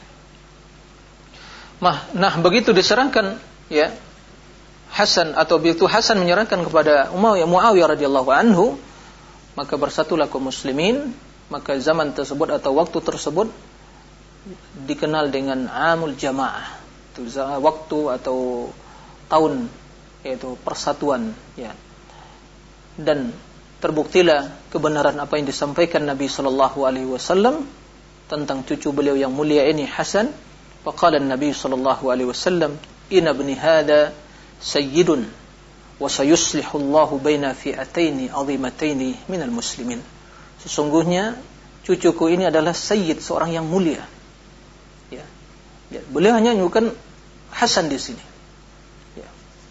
Nah, nah begitu diserahkan ya Hasan, atau begitu Hasan menyerahkan kepada Umayyah Muawiyah radhiyallahu anhu, maka bersatulah kaum muslimin. Maka zaman tersebut atau waktu tersebut dikenal dengan Amul Jamaah, itu waktu atau tahun yaitu persatuan ya. Dan terbuktilah kebenaran apa yang disampaikan Nabi sallallahu alaihi wasallam tentang cucu beliau yang mulia ini Hasan. Faqala Nabi sallallahu alaihi wasallam, "Inna ibni hadza sayyidun wa sayuslihu Allahu baina fi'ataini 'azimataini minal muslimin." Sesungguhnya cucuku ini adalah sayyid, seorang yang mulia. Ya. Ya. Beliau hanya menyebutkan Hasan di sini. Ya.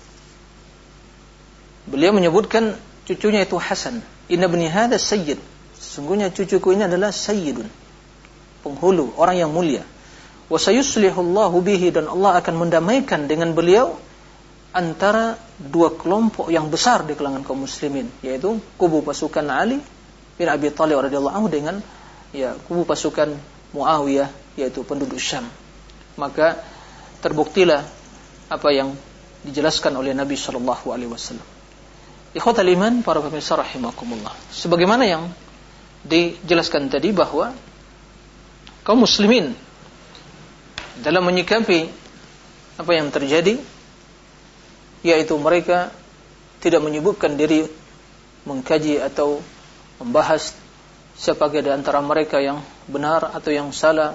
Beliau menyebutkan cucunya itu Hasan. Inna ibni hadza sayyid. Sesungguhnya cucuku ini adalah sayyidun, penghulu, orang yang mulia. Wa sayuslihu Allahu bihi, dan Allah akan mendamaikan dengan beliau antara dua kelompok yang besar di kalangan kaum muslimin, yaitu kubu pasukan Ali bin Abi Thalib radhiyallahu anhu dengan ya kubu pasukan Muawiyah yaitu penduduk Syam. Maka terbuktilah apa yang dijelaskan oleh Nabi sallallahu alaihi wasallam. Ikhwatal iman, para pemirsa rahimakumullah, sebagaimana yang dijelaskan tadi bahwa kaum muslimin dalam menyikapi apa yang terjadi, yaitu mereka tidak menyibukkan diri mengkaji atau membahas siapa di antara mereka yang benar atau yang salah,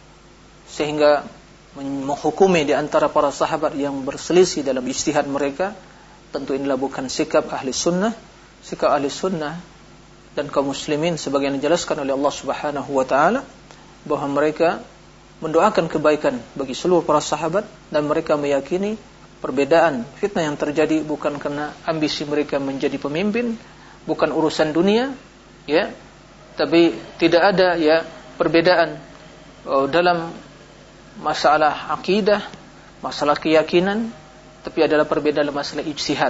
sehingga menghukumi di antara para sahabat yang berselisih dalam ijtihad mereka. Tentu inilah bukan sikap ahli sunnah. Sikap ahli sunnah dan kaum muslimin sebagaimana dijelaskan oleh Allah Subhanahu wa taala, bahwa mereka mendoakan kebaikan bagi seluruh para sahabat, dan mereka meyakini perbedaan fitnah yang terjadi bukan karena ambisi mereka menjadi pemimpin, bukan urusan dunia, ya, tapi tidak ada ya perbedaan oh, dalam masalah akidah, masalah keyakinan, tapi adalah perbedaan dalam masalah ijtihad.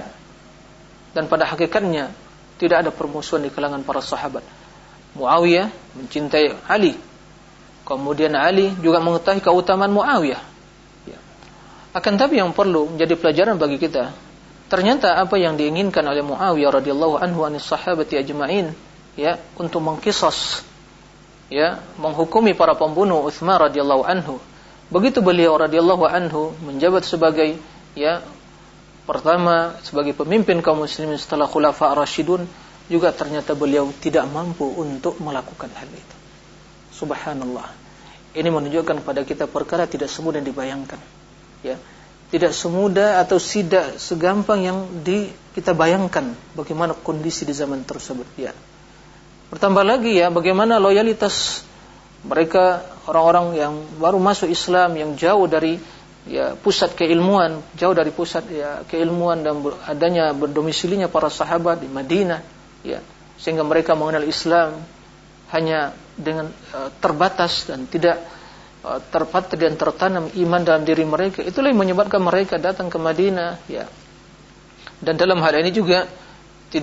Dan pada hakikatnya tidak ada permusuhan di kalangan para sahabat. Muawiyah mencintai Ali, kemudian Ali juga mengetahui keutamaan Muawiyah. Ya. Akan tapi yang perlu menjadi pelajaran bagi kita, ternyata apa yang diinginkan oleh Muawiyah radhiyallahu anhu anis sahabati ajma'in, ya, untuk mengqisas, ya, menghukumi para pembunuh Utsman radhiyallahu anhu. Begitu beliau radhiyallahu anhu menjabat sebagai ya pertama sebagai pemimpin kaum muslimin setelah khulafa ar-rasyidun, juga ternyata beliau tidak mampu untuk melakukan hal itu. Subhanallah. Ini menunjukkan kepada kita perkara tidak semudah yang dibayangkan. Ya. Tidak semudah atau tidak segampang yang di, kita bayangkan bagaimana kondisi di zaman tersebut, ya. Bertambah lagi ya bagaimana loyalitas mereka, orang-orang yang baru masuk Islam, yang jauh dari ya pusat keilmuan, jauh dari pusat ya keilmuan dan adanya berdomisilinya para sahabat di Madinah, ya, sehingga mereka mengenal Islam hanya dengan uh, terbatas dan tidak uh, terpatri dan tertanam iman dalam diri mereka. Itulah yang menyebabkan mereka datang ke Madinah, ya. Dan dalam hal ini juga tidak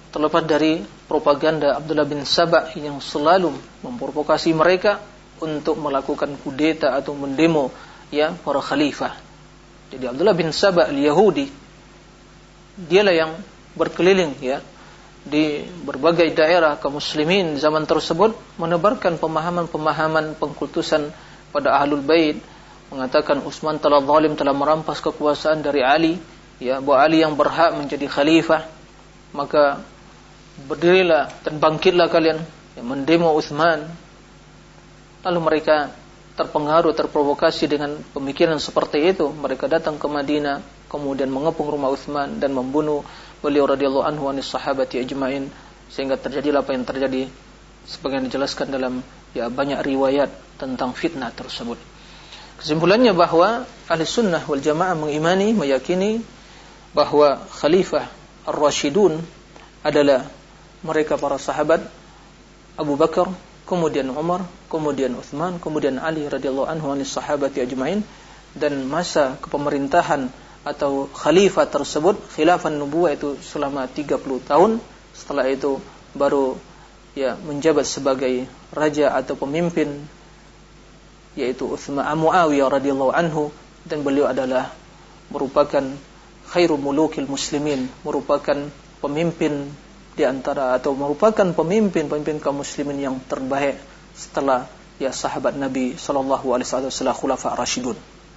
terlepas dari propaganda Abdullah bin Saba yang selalu memprovokasi mereka untuk melakukan kudeta atau mendemo ya para khalifah. Jadi Abdullah bin Saba al-Yahudi, dialah yang berkeliling ya di berbagai daerah kaum muslimin zaman tersebut, menebarkan pemahaman-pemahaman pengkultusan pada Ahlul Bait, mengatakan Utsman telah zalim, telah merampas kekuasaan dari Ali, ya, bahwa Ali yang berhak menjadi khalifah, maka berdirilah dan bangkitlah kalian ya, mendemo Utsman. Lalu mereka terpengaruh, terprovokasi dengan pemikiran seperti itu, mereka datang ke Madinah, kemudian mengepung rumah Utsman dan membunuh beliau radhiyallahu anhu wa sahabati ajmain, sehingga terjadilah apa yang terjadi sebagaimana dijelaskan dalam ya banyak riwayat tentang fitnah tersebut. Kesimpulannya bahwa ahli sunnah wal jamaah mengimani, meyakini bahwa khalifah ar-rasyidun adalah mereka para sahabat Abu Bakar, kemudian Umar, kemudian Utsman, kemudian Ali radhiyallahu anhu wa sahabati ajmain, dan masa kepemerintahan atau khalifah tersebut, khilafah nubuwah itu selama tiga puluh tahun. Setelah itu baru ya menjabat sebagai raja atau pemimpin, yaitu Utsman Muawiyah radhiyallahu anhu, dan beliau adalah merupakan khairu mulukil muslimin, merupakan pemimpin di antara atau merupakan pemimpin-pemimpin kaum muslimin yang terbaik setelah ya sahabat Nabi sallallahu alaihi wasallam, khulafa ar-rasyidun.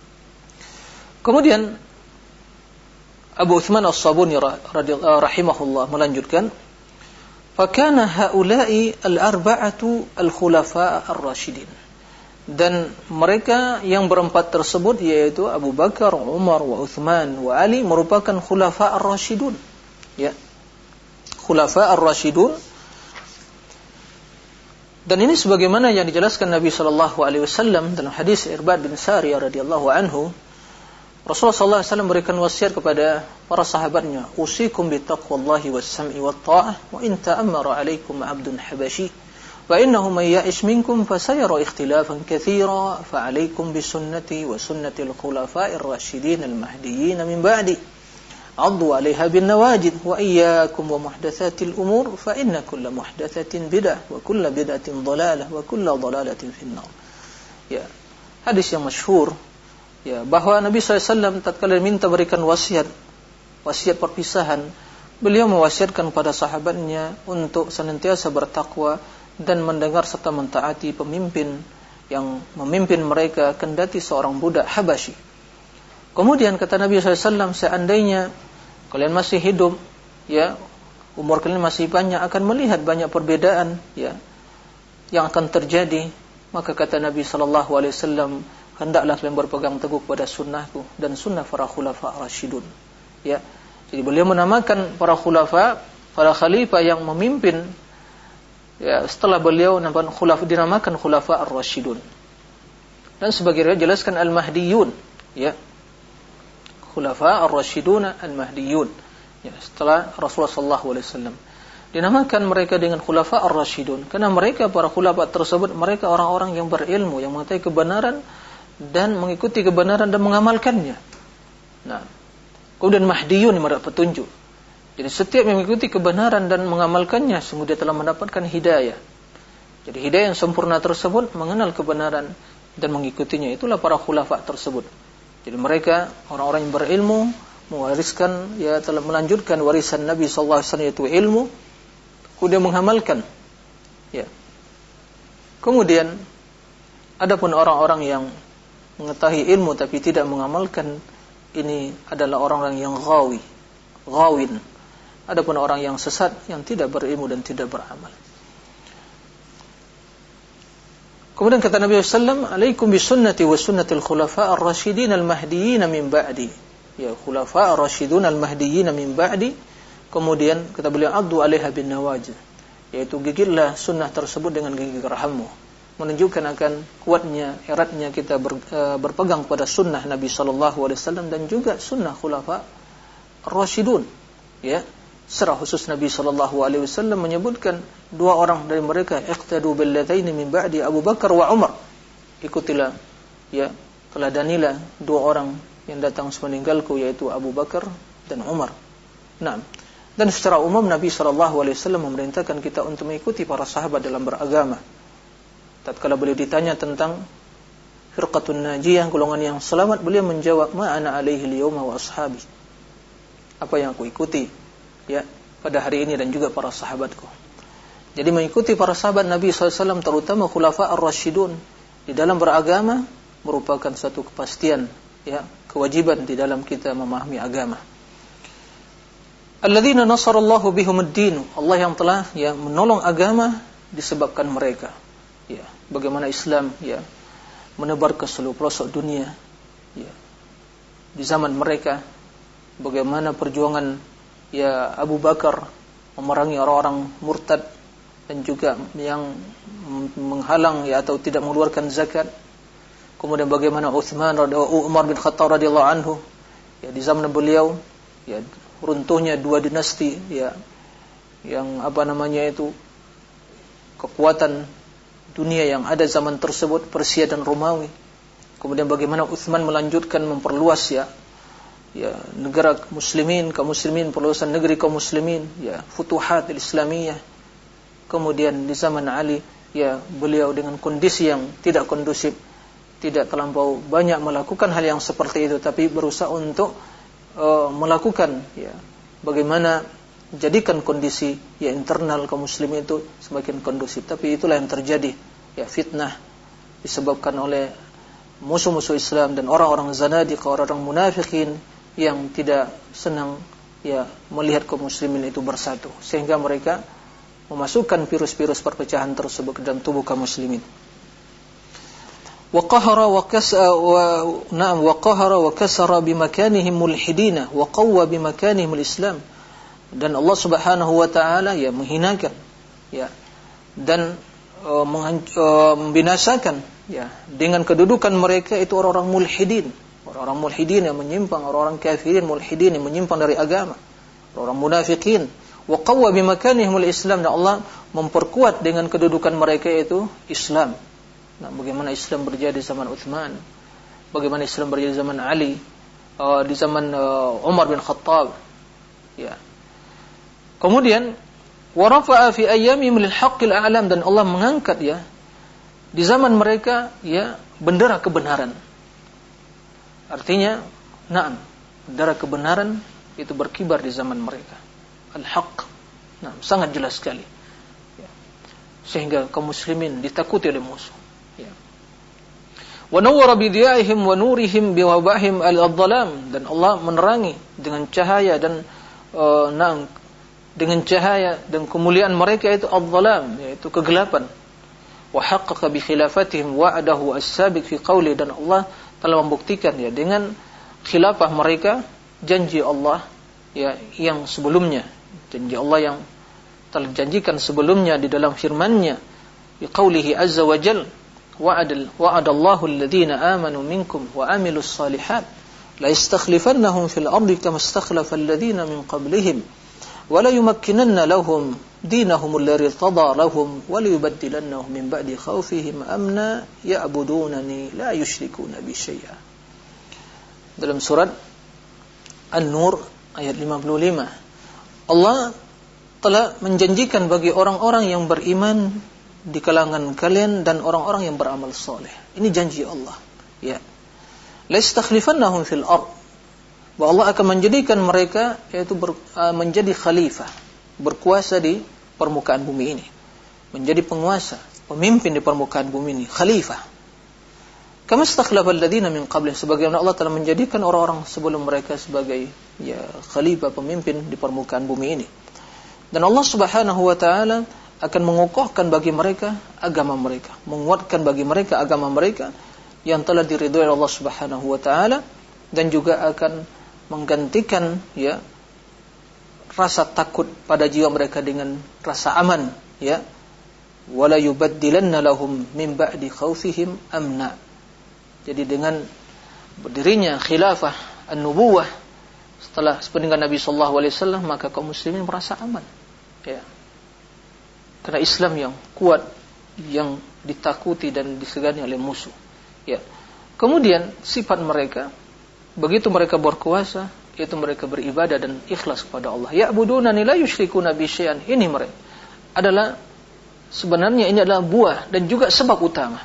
Kemudian Abu Utsman As-Sabuni rahimahullah melanjutkan, fakana haula'i al-arba'atu al-khulafa ar-rasyidin, dan mereka yang berempat tersebut yaitu Abu Bakar, Umar, wa Utsman wa Ali merupakan khulafa ar-rasyidun, ya, khulafa ar-rasyidun. Dan ini sebagaimana yang dijelaskan Nabi sallallahu alaihi wasallam dalam hadis Irbad bin Sariyah radhiyallahu anhu. Rasulullah sallallahu alaihi wasallam berikan wasiat kepada para sahabatnya, usikum bi taqwallahi was sam'i wat ta'ah wa in ta'ammara 'alaikum 'abdun habashi wa innahu may ya'ish minkum fasayara ikhtilafan katsira fa 'alaikum bi sunnati wa sunnati al-khulafa'ir rasyidin al-mahdiyyin min ba'di 'addu 'alaiha bin nawajid wa iyyakum wa muhdatsatil umur fa inna kulla muhdatsatin bid'ah wa kulla bid'atin dhalalah wa kulla dhalalatin fin nar. Ya, hadis yang masyhur, ya, bahwa Nabi sallallahu alaihi wasallam tatkala minta berikan wasiat, wasiat perpisahan, beliau mewasiatkan pada sahabatnya untuk senantiasa bertakwa dan mendengar serta mentaati pemimpin yang memimpin mereka, kendati seorang budak Habasyi. Kemudian kata Nabi sallallahu alaihi wasallam, seandainya kalian masih hidup, ya, umur kalian masih banyak, akan melihat banyak perbedaan, ya, yang akan terjadi, maka kata Nabi sallallahu alaihi wasallam, hendaklah kalian berpegang teguh pada sunnahku dan sunnah para khulafa rasyidun. Ya, jadi beliau menamakan para khulafa, para khalifah yang memimpin, ya, setelah beliau nampak khulafa, dinamakan khulafa ar-rasyidun. Dan sebagaimana jelaskan al-mahdiyun, ya, khulafa ar-rasyidun al-mahdiyun, ya, setelah Rasulullah sallallahu alaihi wasallam dinamakan mereka dengan khulafa ar-rasyidun karena mereka para khulafa tersebut, mereka orang-orang yang berilmu, yang mengetahui kebenaran dan mengikuti kebenaran dan mengamalkannya. Nah, kemudian mahdiyun yang mendapat petunjuk. Jadi setiap yang mengikuti kebenaran dan mengamalkannya, sungguh dia telah mendapatkan hidayah. Jadi hidayah yang sempurna tersebut mengenal kebenaran dan mengikutinya, itulah para khulafa tersebut. Jadi mereka orang-orang yang berilmu, mewariskan, ya, telah melanjutkan warisan Nabi sallallahu alaihi wasallam, yaitu ilmu, kemudian mengamalkan. Ya. Kemudian adapun orang-orang yang mengetahui ilmu tapi tidak mengamalkan, ini adalah orang-orang yang ghawi, ghawin. Adapun orang yang sesat, yang tidak berilmu dan tidak beramal. Kemudian kata Nabi sallallahu alaihi wasallam, alaikum bisunnati wa sunnatil khulafa ar-rasyidin al-mahdiyyin min ba'di. Ya, khulafa ar-rasyidun al-mahdiyyin min ba'di. Kemudian kata beliau, addu 'alaiha bin nawajid, yaitu gigitlah sunnah tersebut dengan gigi geraham, menunjukkan akan kuatnya, eratnya kita ber, e, berpegang pada sunnah Nabi sallallahu alaihi wasallam dan juga sunnah khulafa ar-rasyidun. Ya, secara khusus Nabi sallallahu alaihi wasallam menyebutkan dua orang dari mereka, iqtadu bil ladaini min ba'di Abu Bakar wa Umar. Ikutilah, ya, teladanilah dua orang yang datang semeninggalku, yaitu Abu Bakar dan Umar. Nah, Dan secara umum Nabi shallallahu alaihi wasallam memerintahkan kita untuk mengikuti para sahabat dalam beragama. Tatkala beliau ditanya tentang firqatun najiyah, golongan yang selamat, beliau menjawab, ma ana alaihi al-yawma wa ashabi. Apa yang aku ikuti ya pada hari ini dan juga para sahabatku. Jadi mengikuti para sahabat Nabi shallallahu alaihi wasallam, terutama khulafa ar-rasyidun, di dalam beragama merupakan satu kepastian, ya, kewajiban di dalam kita memahami agama. Alladzina nasarallahu bihumuddin, Allah yang telah ya menolong agama disebabkan mereka. Ya, bagaimana Islam ya menebar ke seluruh pelosok dunia. Ya. Di zaman mereka, bagaimana perjuangan ya Abu Bakar memerangi orang-orang murtad dan juga yang menghalang ya atau tidak mengeluarkan zakat. Kemudian bagaimana Utsman radhiyallahu Umar bin Khattab radhiyallahu anhu ya di zaman beliau ya runtuhnya dua dinasti ya yang apa namanya itu kekuatan dunia yang ada zaman tersebut, Persia dan Romawi. Kemudian bagaimana Utsman melanjutkan memperluas ya ya negara muslimin, kaum muslimin, perluasan negeri kaum muslimin, ya futuhat islamiyah. Kemudian di zaman Ali ya beliau dengan kondisi yang tidak kondusif, tidak terlampau banyak melakukan hal yang seperti itu, tapi berusaha untuk uh, melakukan ya bagaimana jadikan kondisi ya internal kaum muslimin itu semakin kondusif. Tapi itulah yang terjadi, ya fitnah disebabkan oleh musuh-musuh Islam dan orang-orang zanadiq, orang-orang munafikin yang tidak senang ya melihat kaum muslimin itu bersatu, sehingga mereka memasukkan virus-virus perpecahan tersebut ke dalam tubuh kaum muslimin. Wa qahara wa kas'a wa na'am wa qahara wa kasara bimakanihim mulhidina wa qawwa bimakanihim al-islam. Dan Allah Subhanahu wa taala ya menghinakan ya dan uh, uh, membinasakan ya dengan kedudukan mereka itu orang-orang mulhidin, orang-orang mulhidin yang menyimpang, orang-orang kafirin mulhidin yang menyimpang dari agama, orang munafikin. Wa qawwa bimakanihim al-islam, dan Allah memperkuat dengan kedudukan mereka itu Islam. Nah, bagaimana Islam berjaya di zaman Utsman, bagaimana Islam berjaya di zaman Ali, uh, di zaman uh, Umar bin Khattab. Ya. Kemudian wa rafa'a fi ayyamihim lil haqqil a'lam, dan Allah mengangkat ya di zaman mereka ya bendera kebenaran. Artinya, na'am, bendera kebenaran itu berkibar di zaman mereka. Al-haq. Nah, sangat jelas sekali. Ya. Sehingga kaum muslimin ditakuti oleh musuh. Ya. Wa nawwara bi diya'ihim wa nurihim bi wabahim al-dhalam, dan Allah menerangi dengan cahaya dan uh, nang dengan cahaya dan kemuliaan mereka itu al-dhalam, yaitu kegelapan. Wa haqqaqa bi khilafatihim wa'adahu as-sabiq fi qawli, dan Allah telah membuktikan ya dengan khilafah mereka janji Allah ya yang sebelumnya, janji Allah yang telah janjikan sebelumnya di dalam firman-Nya, bi qaulihi azza wa jalla wa'adal wa'adallahu alladhina amanu minkum wa amilus salihat la yastakhlifannahum fil ardi kama istakhlafa alladhina min qablihim wa la yumakkinanna lahum dinahum alladhi irtada lahum wa la yubaddilannahum min ba'di khawfihim amna ya'budunani la yushrikuna bi syai'a. Dalam surat An-Nur ayat lima puluh lima, Allah telah menjanjikan bagi orang-orang yang beriman di kalangan kalian dan orang-orang yang beramal soleh. Ini janji Allah. Ya. La istakhlifannahum fil ard. Bahwa Allah akan menjadikan mereka yaitu ber, uh, menjadi khalifah, berkuasa di permukaan bumi ini. Menjadi penguasa, pemimpin di permukaan bumi ini, khalifah. Kama istakhlafa alladziina min qablihim, sebagaimana Allah telah menjadikan orang-orang sebelum mereka sebagai ya khalifah, pemimpin di permukaan bumi ini. Dan Allah Subhanahu wa taala akan mengokohkan bagi mereka agama mereka, menguatkan bagi mereka agama mereka yang telah diridhoi Allah Subhanahu wa taala, dan juga akan menggantikan ya rasa takut pada jiwa mereka dengan rasa aman, ya. Wala yubaddilanna lahum min ba'di khaufihim amna. Jadi dengan berdirinya khilafah an-nubuwah setelah sepeninggal Nabi sallallahu alaihi wasallam, maka kaum muslimin merasa aman, ya. Karena Islam yang kuat, yang ditakuti dan disegani oleh musuh, ya. Kemudian sifat mereka, begitu mereka berkuasa, yaitu mereka beribadah dan ikhlas kepada Allah. Ya'budunani la yusyrikuna bi syai'an. Ini mereka adalah sebenarnya ini adalah buah dan juga sebab utama.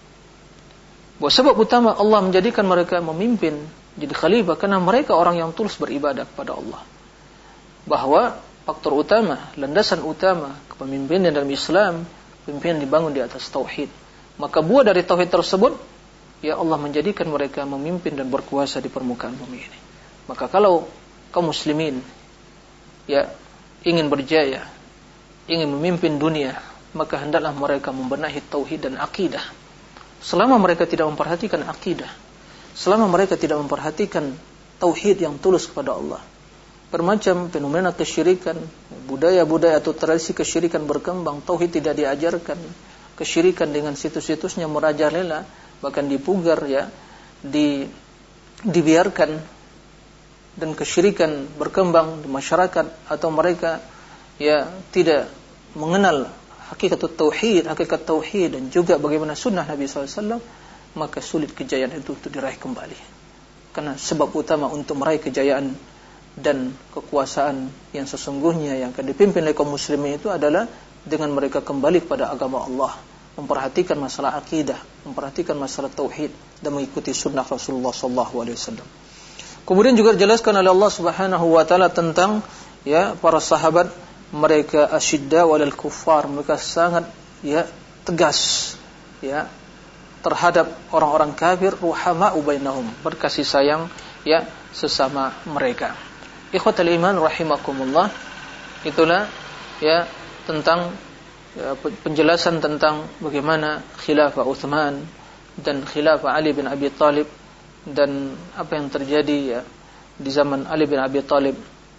Bahwa sebab utama Allah menjadikan mereka memimpin jadi khalifah karena mereka orang yang tulus beribadah kepada Allah. Bahwa faktor utama, landasan utama kepemimpinan dalam Islam, pemimpinan dibangun di atas tauhid. Maka buah dari tauhid tersebut, ya Allah menjadikan mereka memimpin dan berkuasa di permukaan bumi ini. Maka kalau kaum muslimin ya ingin berjaya, ingin memimpin dunia, maka hendaklah mereka membenahi tauhid dan akidah. Selama mereka tidak memperhatikan akidah, selama mereka tidak memperhatikan tauhid yang tulus kepada Allah, bermacam fenomena kesyirikan, budaya-budaya atau tradisi kesyirikan berkembang, tauhid tidak diajarkan, kesyirikan dengan situs-situsnya merajalela, bahkan dipugar ya, di dibiarkan, dan kesyirikan berkembang di masyarakat atau mereka ya tidak mengenal hakikat tauhid, hakikat tauhid dan juga bagaimana sunnah Nabi sallallahu alaihi wasallam, maka sulit kejayaan itu untuk diraih kembali. Karena sebab utama untuk meraih kejayaan dan kekuasaan yang sesungguhnya yang akan dipimpin oleh kaum muslimin itu adalah dengan mereka kembali kepada agama Allah, memperhatikan masalah akidah, memperhatikan masalah tauhid dan mengikuti sunnah Rasulullah sallallahu alaihi wasallam. Kemudian juga dijelaskan oleh Allah Subhanahu wa taala tentang ya para sahabat, mereka asyidda walal kuffar, mereka sangat ya tegas ya terhadap orang-orang kafir, ruhama'u bainahum, berkasih sayang ya sesama mereka. Ikhwatul iman rahimakumullah, itulah ya tentang ya, penjelasan tentang bagaimana khilafah Utsman dan khilafah Ali bin Abi Thalib dan apa yang terjadi ya di zaman Ali bin Abi Thalib,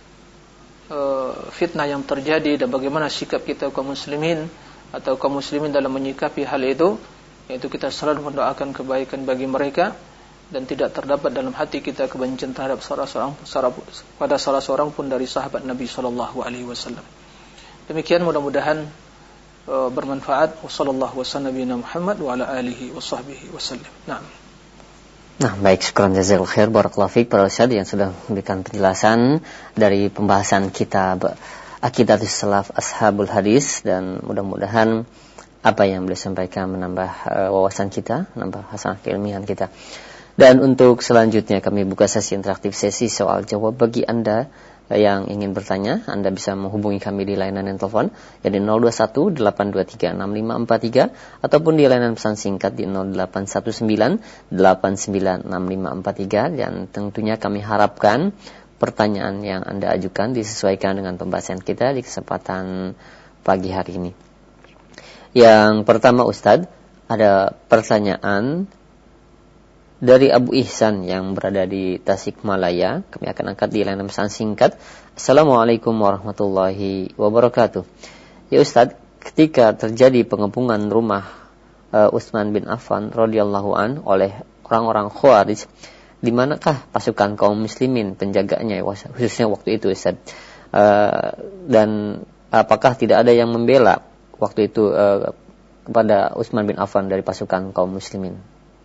fitnah yang terjadi dan bagaimana sikap kita kaum muslimin atau kaum muslimin dalam menyikapi hal itu, yaitu kita selalu mendoakan kebaikan bagi mereka dan tidak terdapat dalam hati kita kebencian terhadap salah seorang pada salah seorang pun dari sahabat Nabi sallallahu alaihi wasallam. Demikian mudah-mudahan uh, bermanfaat. Wassallallahu wasallam nabiyana Muhammad wa ala alihi washabbihi wasallam. Naam. Nah, baik, syukran jazakallahu khair, barakallahu fiik para ustaz yang sudah memberikan penjelasan dari pembahasan kitab Aqidatus Salaf Ashabul Hadis, dan mudah-mudahan apa yang beliau sampaikan menambah uh, wawasan kita, menambah hasanah keilmian kita. Dan untuk selanjutnya kami buka sesi interaktif, sesi soal jawab bagi Anda yang ingin bertanya. Anda bisa menghubungi kami di layanan yang telepon yaitu nol dua satu delapan dua tiga enam lima empat tiga ataupun di layanan pesan singkat di nol delapan satu sembilan delapan sembilan enam lima empat tiga, dan tentunya kami harapkan pertanyaan yang Anda ajukan disesuaikan dengan pembahasan kita di kesempatan pagi hari ini. Yang pertama Ustadz, ada pertanyaan dari Abu Ihsan yang berada di Tasikmalaya. Kami akan angkat di layanan pesan singkat. Assalamualaikum warahmatullahi wabarakatuh. Ya Ustadz, ketika terjadi pengepungan rumah uh, Utsman bin Affan radhiyallahu an oleh orang-orang Khawarij, di manakah pasukan kaum muslimin penjaganya khususnya waktu itu Ustadz? Uh, dan apakah tidak ada yang membela waktu itu uh, kepada Utsman bin Affan dari pasukan kaum muslimin?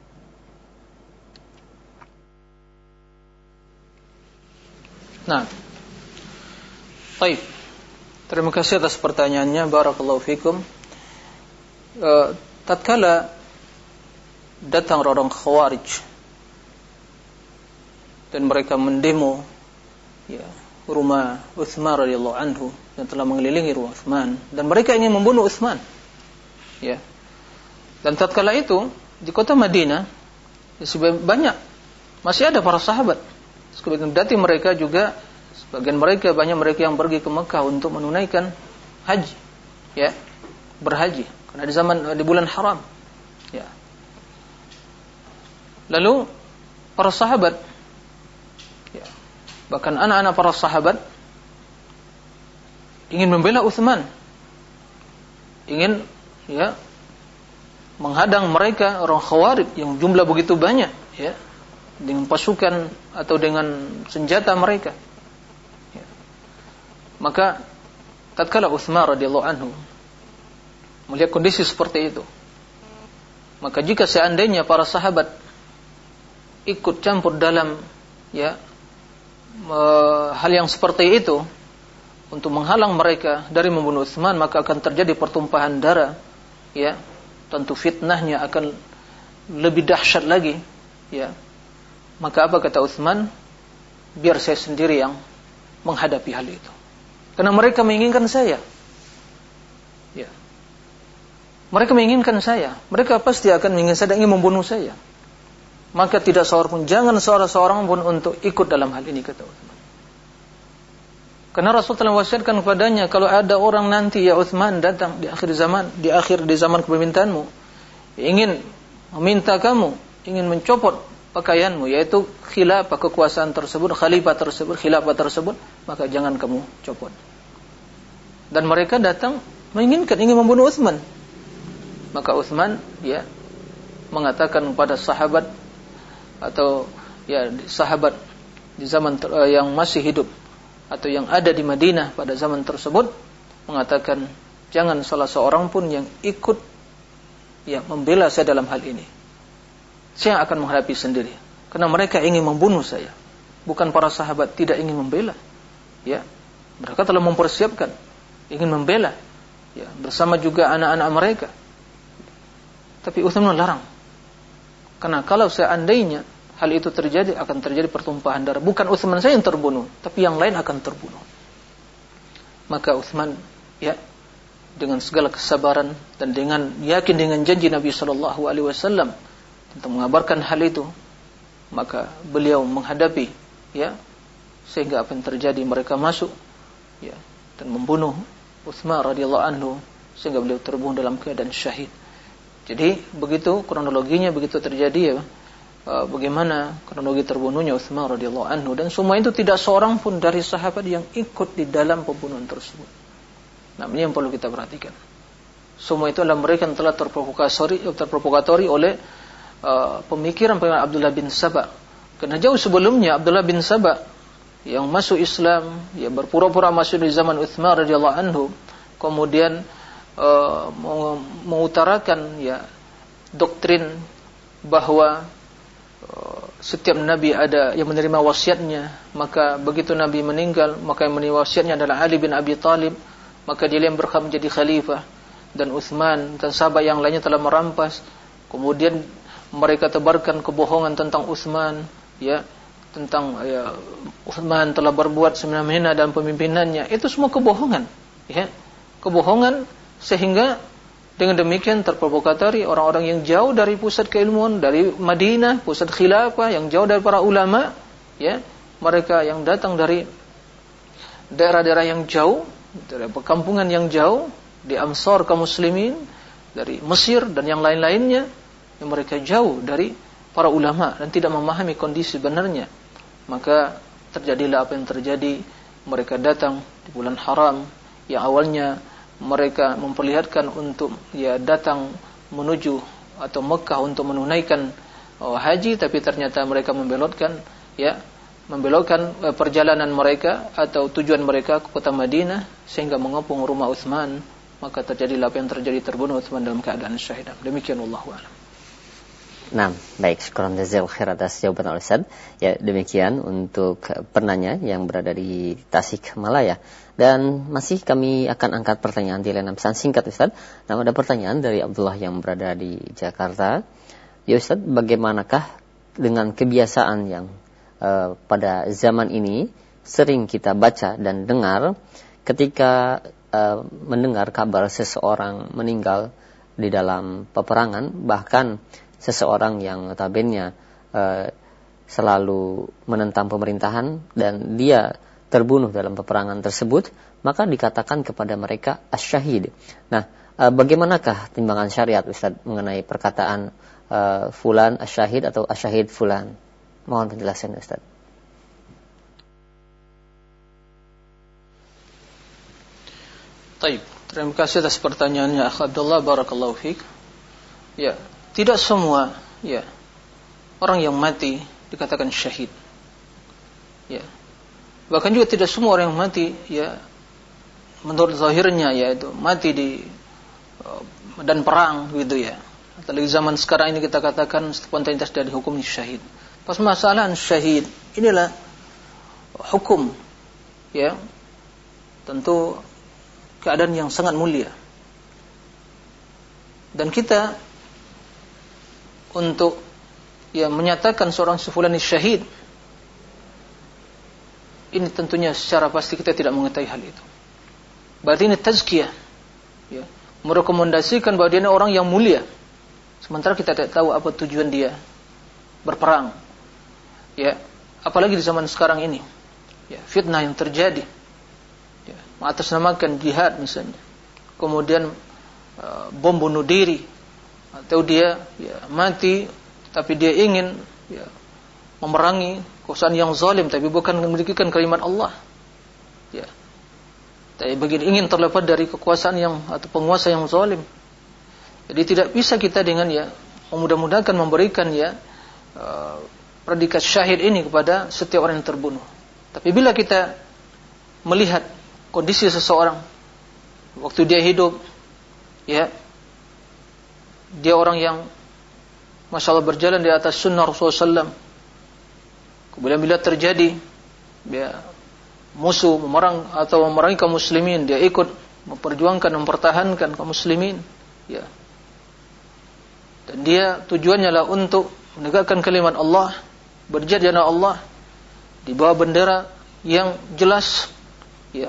Nah, baik. Terima kasih atas pertanyaannya. Barakallahu fikum. E, tatkala datang orang Khawarij dan mereka mendemo ya, rumah Utsman radhiyallahu anhu yang telah mengelilingi rumah Utsman, dan mereka ingin membunuh Utsman. Ya. Dan tatkala itu di kota Madinah ya, banyak masih ada para sahabat. Sebagian dati mereka juga, sebagian mereka banyak mereka yang pergi ke Mekah untuk menunaikan haji, ya, berhaji karena di zaman di bulan haram, ya. Lalu para sahabat, ya, bahkan anak-anak para sahabat ingin membela Utsman, ingin ya menghadang mereka orang Khawarij yang jumlah begitu banyak, ya, dengan pasukan atau dengan senjata mereka. Ya. Maka tatkala Utsman radhiyallahu anhu melihat kondisi seperti itu, maka jika seandainya para sahabat ikut campur dalam ya uh, hal yang seperti itu untuk menghalang mereka dari membunuh Utsman, maka akan terjadi pertumpahan darah, ya. Tentu fitnahnya akan lebih dahsyat lagi, ya. Maka apa kata Utsman? Biar saya sendiri yang menghadapi hal itu. Karena mereka menginginkan saya. Ya. Mereka menginginkan saya. Mereka pasti akan menginginkan saya dan ingin membunuh saya. Maka tidak seorang pun, jangan seorang-seorang pun untuk ikut dalam hal ini, kata Utsman. Karena Rasul telah wasiatkan kepadanya, kalau ada orang nanti, ya Utsman, datang di akhir zaman, di akhir di zaman kepemimpinanmu, ingin meminta kamu, ingin mencopot pakaianmu, yaitu khilafah, kekuasaan tersebut, khalifah tersebut, khilafah tersebut, maka jangan kamu copot. Dan mereka datang menginginkan, ingin membunuh Utsman. Maka Utsman, ya, mengatakan kepada sahabat atau ya sahabat di zaman ter, uh, yang masih hidup atau yang ada di Madinah pada zaman tersebut, mengatakan jangan salah seorang pun yang ikut, ya, membela saya dalam hal ini. Saya akan menghadapi sendiri. Karena mereka ingin membunuh saya. Bukan para sahabat tidak ingin membela. Ya, mereka telah mempersiapkan, ingin membela, ya, bersama juga anak-anak mereka. Tapi Utsman melarang. Karena kalau seandainya hal itu terjadi, akan terjadi pertumpahan darah. Bukan Utsman saja yang terbunuh, tapi yang lain akan terbunuh. Maka Utsman, ya, dengan segala kesabaran dan dengan yakin dengan janji Nabi sallallahu alaihi wasallam untuk mengabarkan hal itu, maka beliau menghadapi, ya, sehingga apa yang terjadi, mereka masuk, ya, dan membunuh Utsman radhiyallahu anhu sehingga beliau terbunuh dalam keadaan syahid. Jadi begitu kronologinya, begitu terjadi, ya, bagaimana kronologi terbunuhnya Utsman radhiyallahu anhu, dan semua itu tidak seorang pun dari sahabat yang ikut di dalam pembunuhan tersebut. Nah, ini yang perlu kita perhatikan. Semua itu adalah mereka yang telah terprovokasi, terprovokatori oleh uh, pemikiran-pemikiran Abdullah bin Saba. Karena jauh sebelumnya Abdullah bin Saba yang masuk Islam, ya, berpura-pura masuk di zaman Utsman radhiyallahu anhu, kemudian uh, mengutarakan, ya, doktrin bahwa uh, setiap nabi ada yang menerima wasiatnya, maka begitu nabi meninggal, maka yang menerima wasiatnya adalah Ali bin Abi Thalib, maka dia yang berhak menjadi khalifah, dan Utsman dan sahabat yang lainnya telah merampas. Kemudian mereka tebarkan kebohongan tentang Utsman, ya, tentang, ya, Utsman telah berbuat semena-mena dalam pemimpinannya. Itu semua kebohongan, ya, kebohongan, sehingga dengan demikian terprovokatori orang-orang yang jauh dari pusat keilmuan, dari Madinah, pusat khilafah, yang jauh dari para ulama, ya, mereka yang datang dari daerah-daerah yang jauh, dari perkampungan yang jauh, di Amsar kaum muslimin, dari Mesir dan yang lain-lainnya, yang mereka jauh dari para ulama dan tidak memahami kondisi benarnya. Maka terjadilah apa yang terjadi. Mereka datang di bulan haram yang awalnya mereka memperlihatkan untuk, ya, datang menuju atau Mekah untuk menunaikan oh, haji, tapi ternyata mereka membelotkan, ya, membelokkan eh, perjalanan mereka atau tujuan mereka ke kota Madinah, sehingga mengepung rumah Utsman. Maka terjadilah apa yang terjadi, terbunuh Utsman dalam keadaan syahid. Demikian, wallahu a'lam. Nah, baik, syukran jazakallahu khair atas jawaban Al-Ustaz. Ya, demikian untuk penanya yang berada di Tasikmalaya. Dan masih kami akan angkat pertanyaan di layanan pesan singkat, Ustaz. Nah, ada pertanyaan dari Abdullah yang berada di Jakarta. Ya Ustaz, bagaimanakah dengan kebiasaan yang Uh, pada zaman ini sering kita baca dan dengar ketika uh, mendengar kabar seseorang meninggal di dalam peperangan, bahkan seseorang yang notabene uh, selalu menentang pemerintahan dan dia terbunuh dalam peperangan tersebut, maka dikatakan kepada mereka asyahid. Nah, uh, bagaimanakah timbangan syariat, Ustaz, mengenai perkataan uh, fulan asyahid atau asyahid fulan? Mohon penjelasan, Ustaz. Baik, terima kasih atas pertanyaannya, Akh Abdullah, barakallahu fiik. Ya, tidak semua, ya, orang yang mati dikatakan syahid. Ya. Bahkan juga tidak semua orang yang mati, ya, menurut zahirnya, yaitu mati di uh, medan perang, gitu, ya. Atau di zaman sekarang ini kita katakan spontanitas dari hukum syahid. Pas masalah syahid, inilah hukum, ya, tentu keadaan yang sangat mulia. Dan kita untuk ya menyatakan seorang si fulan syahid, ini tentunya secara pasti kita tidak mengetahui hal itu. Berarti ini tazkiyah, ya, merekomendasikan bahwa dia ini orang yang mulia, sementara kita tidak tahu apa tujuan dia berperang, ya, apalagi di zaman sekarang ini, ya, fitnah yang terjadi, ya, mengatasnamakan jihad misalnya, kemudian uh, bom bunuh diri, atau dia ya, mati tapi dia ingin ya, memerangi kekuasaan yang zalim tapi bukan memilikikan kalimat Allah, ya, tapi begini ingin terlepas dari kekuasaan yang atau penguasa yang zalim. Jadi tidak bisa kita dengan ya memudah-mudahkan memberikan ya uh, predikat syahid ini kepada setiap orang yang terbunuh. Tapi bila kita melihat kondisi seseorang waktu dia hidup, ya, dia orang yang Masya Allah berjalan di atas sunnah Rasulullah shallallahu alaihi wasallam. Kemudian bila terjadi dia musuh memerang atau memerangi kaum muslimin, dia ikut memperjuangkan, mempertahankan kaum muslimin, ya. Dan dia tujuannya lah untuk menegakkan kalimat Allah, berjihad di jalan Allah di bawah bendera yang jelas, ya.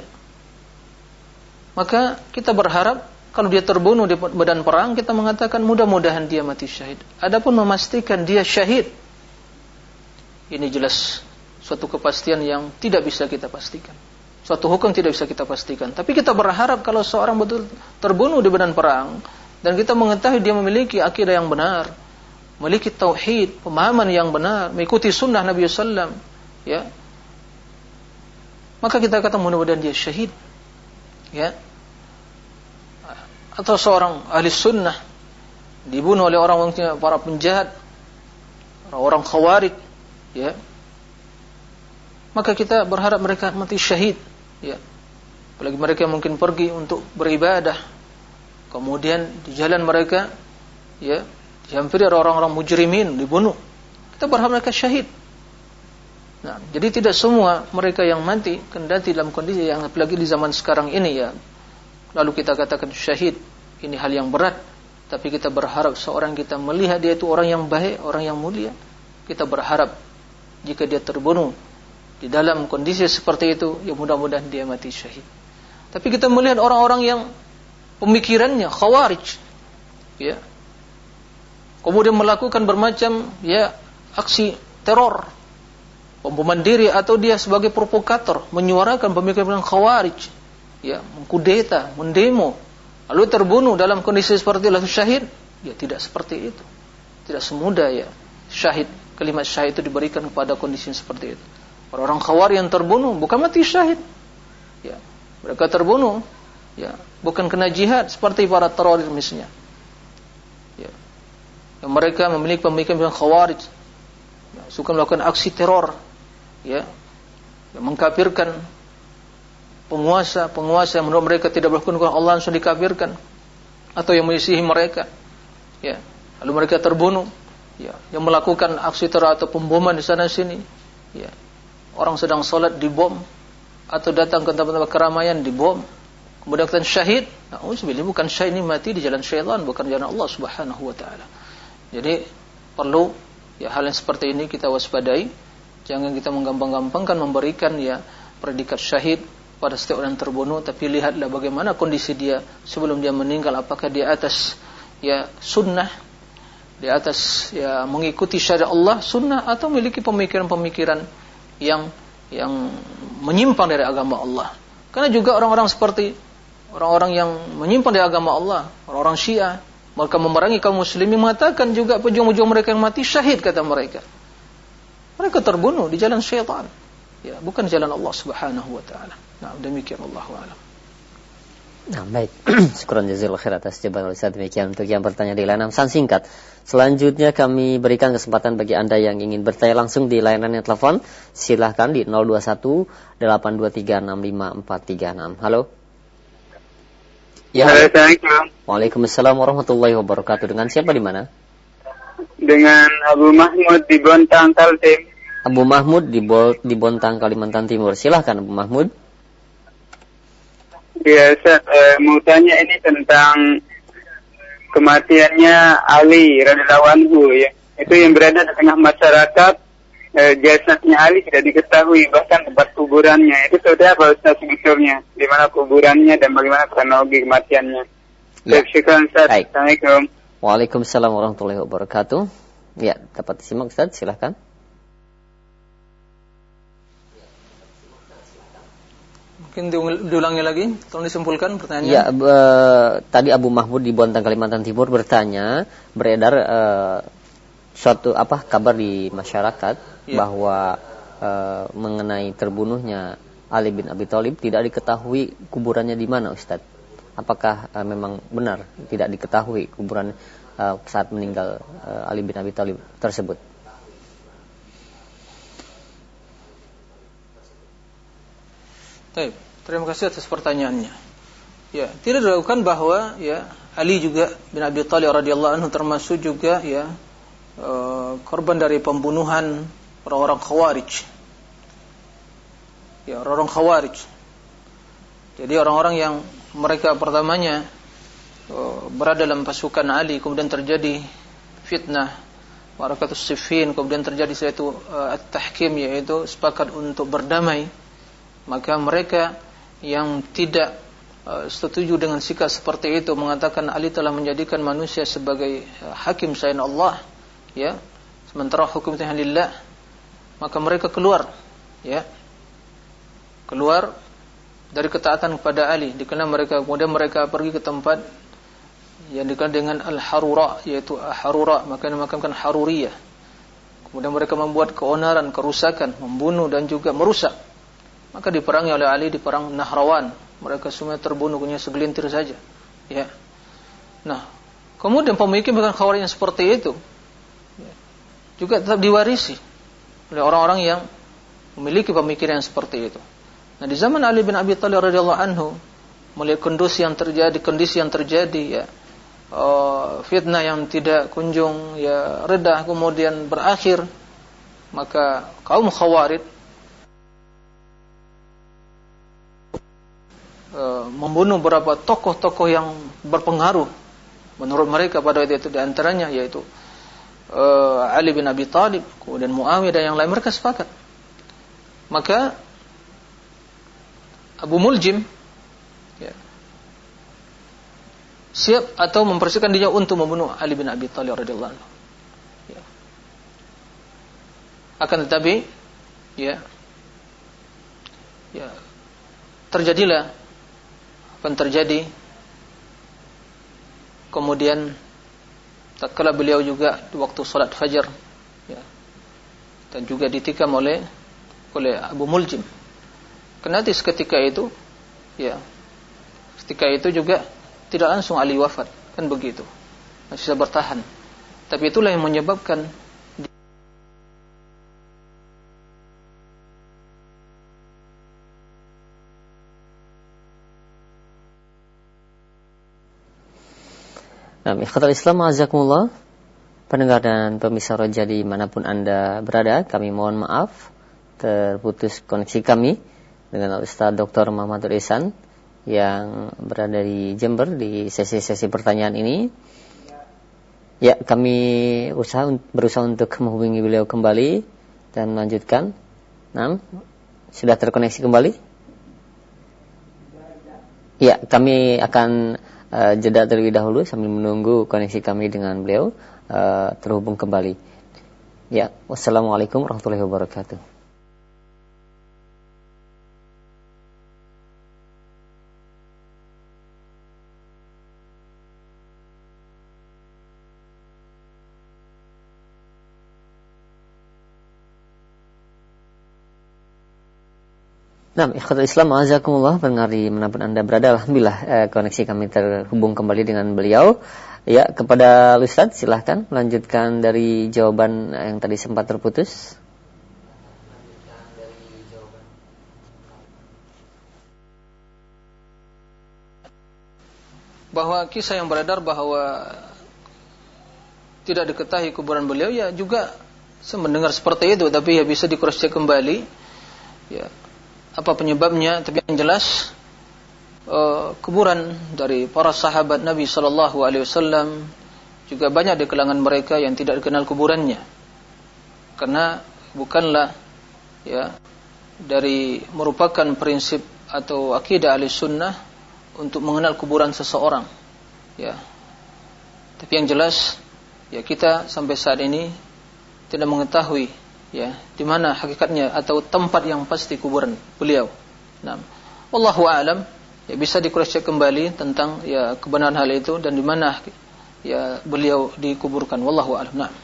Maka kita berharap kalau dia terbunuh di medan perang, kita mengatakan mudah-mudahan dia mati syahid. Adapun memastikan dia syahid, ini jelas suatu kepastian yang tidak bisa kita pastikan. Suatu hukum tidak bisa kita pastikan. Tapi kita berharap kalau seorang betul terbunuh di medan perang, dan kita mengetahui dia memiliki akidah yang benar, memiliki tauhid, pemahaman yang benar, mengikuti sunnah Nabi sallallahu alaihi wasallam, ya, maka kita kata mudah-mudahan dia syahid, ya. Atau seorang ahli sunnah dibunuh oleh orang para penjahat, orang khawarij, ya, maka kita berharap mereka mati syahid, ya. Apalagi mereka mungkin pergi untuk beribadah, kemudian di jalan mereka, ya, dihampiri orang-orang mujrimin, dibunuh. Kita berharap mereka syahid. Nah, jadi tidak semua mereka yang mati kendati dalam kondisi yang apalagi di zaman sekarang ini, ya, lalu kita katakan syahid, ini hal yang berat. Tapi kita berharap seorang kita melihat dia itu orang yang baik, orang yang mulia, kita berharap jika dia terbunuh di dalam kondisi seperti itu, ya mudah-mudahan dia mati syahid. Tapi kita melihat orang-orang yang pemikirannya khawarij, ya, kemudian melakukan bermacam ya aksi teror, pemboman diri, atau dia sebagai provokator menyuarakan pemikiran khawarij, ya, mengkudeta, mendemo, lalu terbunuh dalam kondisi seperti itu syahid, ya tidak seperti itu. Tidak semudah ya syahid, kalimat syahid itu diberikan kepada kondisi seperti itu. Orang-orang khawarij yang terbunuh bukan mati syahid, ya, mereka terbunuh, ya, bukan kena jihad seperti para teroris misalnya, ya, yang mereka memiliki pemikiran khawarij, ya, suka melakukan aksi teror, ya, yang mengkafirkan penguasa-penguasa yang menurut mereka tidak berhukum Allah langsung dikafirkan, atau yang menyisihi mereka, ya, lalu mereka terbunuh, ya, yang melakukan aksi teror atau pemboman di sana sini, ya, orang sedang sholat dibom, atau datang ke tempat-tempat keramaian dibom, kemudian kita syahid. Nah, bukan syahid, ini mati di jalan syaitan, bukan jalan Allah Subhanahu wa taala. Jadi perlu ya hal yang seperti ini kita waspadai. Jangan kita menggampang-gampangkan memberikan ya predikat syahid pada setiap orang terbunuh, tapi lihatlah bagaimana kondisi dia sebelum dia meninggal, apakah di atas ya sunnah, di atas ya mengikuti syariat Allah sunnah, atau memiliki pemikiran-pemikiran yang yang menyimpang dari agama Allah. Karena juga orang-orang seperti orang-orang yang menyimpang dari agama Allah, orang-orang Syiah, mereka memerangi kaum muslimin, mengatakan juga pejuang-pejuang mereka yang mati syahid, kata mereka. Mereka terbunuh di jalan syaitan, ya, bukan jalan Allah Subhanahu wa taala. Nah, demikian Allahu a'lam. Nah, baik. Syukran jazakallahu khair atas jawaban Ustaz. Demikian untuk yang bertanya di layanan pesan singkat. Selanjutnya kami berikan kesempatan bagi Anda yang ingin bertanya langsung di layanan telepon. Silahkan di nol dua satu delapan dua tiga enam lima empat tiga enam. Halo. Ya. Assalamualaikum. Waalaikumsalam warahmatullahi wabarakatuh. Dengan siapa di mana? Dengan Abu Mahmud di Bontang, Kaltim. Abu Mahmud di, Bol, di Bontang, Kalimantan Timur. Silahkan Abu Mahmud. Ya, Ustaz, eh, mau tanya ini tentang kematiannya Ali radhiyallahu anhu ya. Itu yang berada di tengah masyarakat, eh, jasadnya Ali tidak diketahui, bahkan tempat kuburannya. Itu sudah apa Ustaz sebetulnya? Di mana kuburannya dan bagaimana kronologi kematiannya? Ya. Syukran Ustaz. Baik. Assalamualaikum. Waalaikumsalam warahmatullahi wabarakatuh. Ya, dapat disimak Ustaz, silahkan. Mungkin diulangi lagi, tolong disimpulkan pertanyaannya. Ya, e, tadi Abu Mahmud di Bontang, Kalimantan Timur bertanya, beredar e, suatu apa kabar di masyarakat ya, bahwa e, mengenai terbunuhnya Ali bin Abi Thalib tidak diketahui kuburannya di mana, Ustaz? Apakah e, memang benar tidak diketahui kuburan e, saat meninggal e, Ali bin Abi Thalib tersebut? Baik, terima kasih atas pertanyaannya. Ya, tidak diragukan bahwa ya Ali juga bin Abi Thalib radhiyallahu anhu termasuk juga ya uh, korban dari pembunuhan orang-orang Khawarij. Ya, orang-orang Khawarij. Jadi orang-orang yang mereka pertamanya uh, berada dalam pasukan Ali, kemudian terjadi fitnah, Ma'rakatus Siffin, kemudian terjadi suatu uh, at-tahkim, yaitu sepakat untuk berdamai. Maka mereka yang tidak uh, setuju dengan sikap seperti itu mengatakan Ali telah menjadikan manusia sebagai uh, hakim selain Allah, ya, sementara hukum itu hanya lillah, maka mereka keluar, ya, keluar dari ketaatan kepada Ali. Dikenal mereka, kemudian mereka pergi ke tempat yang dikenal dengan Al-Harura, yaitu Harura, maka dimakamkan Haruriyah. Kemudian mereka membuat keonaran, kerusakan, membunuh dan juga merusak. Maka diperangi oleh Ali di perang Nahrawan. Mereka semua terbunuh, hanya segelintir saja. Ya. Nah, kemudian pemikiran Khawarij yang seperti itu ya, juga tetap diwarisi oleh orang-orang yang memiliki pemikiran yang seperti itu. Nah, di zaman Ali bin Abi Thalib radhiyallahu anhu, melihat kondisi yang terjadi, kondisi yang terjadi ya, uh, fitnah yang tidak kunjung ya reda, kemudian berakhir, maka kaum Khawarij membunuh beberapa tokoh-tokoh yang berpengaruh menurut mereka pada waktu itu, di antaranya yaitu uh, Ali bin Abi Thalib, kemudian Muawiyah dan yang lain. Mereka sepakat. Maka Abu Muljim ya, siap atau mempersiapkan dirinya untuk membunuh Ali bin Abi Thalib radhiyallahu anhu. Ya. Akan tetapi ya, ya terjadilah apa yang terjadi. Kemudian tatkala beliau juga di waktu salat fajar ya, dan juga ditikam oleh oleh Abu Muljim. Kenati seketika itu ya, ketika itu juga tidak langsung Ali wafat, kan begitu, masih bisa bertahan. Tapi itulah yang menyebabkan Nah, ikhwatal Islam, azakumullah, pendengar dan pemirsa Roja dimanapun Anda berada, kami mohon maaf terputus koneksi kami dengan Ustaz Doktor Muhammadul Ihsan yang berada di Jember di sesi-sesi pertanyaan ini. Ya, kami usaha berusaha untuk menghubungi beliau kembali dan melanjutkan. Nah, sudah terkoneksi kembali? Ya, kami akan Uh, jeda terlebih dahulu sambil menunggu koneksi kami dengan beliau uh, terhubung kembali. Ya, wassalamualaikum warahmatullahi wabarakatuh. Nah, ikhwatul Islam, azakumullah, pendengar dimanapun Anda berada, alhamdulillah eh, koneksi kami terhubung kembali dengan beliau. Ya, kepada Ustaz silahkan melanjutkan dari jawaban yang tadi sempat terputus. Bahwa kisah yang beredar bahwa tidak diketahui kuburan beliau ya juga saya mendengar seperti itu, tapi ya bisa di cross check kembali ya apa penyebabnya. Tapi yang jelas uh, kuburan dari para sahabat Nabi sallallahu alaihi wasallam juga banyak di kalangan mereka yang tidak dikenal kuburannya, karena bukanlah ya dari merupakan prinsip atau akidah ahli sunnah untuk mengenal kuburan seseorang ya. Tapi yang jelas ya kita sampai saat ini tidak mengetahui ya di mana hakikatnya atau tempat yang pasti kuburan beliau. Nah, wallahu a'lam, ya bisa di cross check kembali tentang ya kebenaran hal itu dan di mana ya beliau dikuburkan, wallahu a'lam. Nah.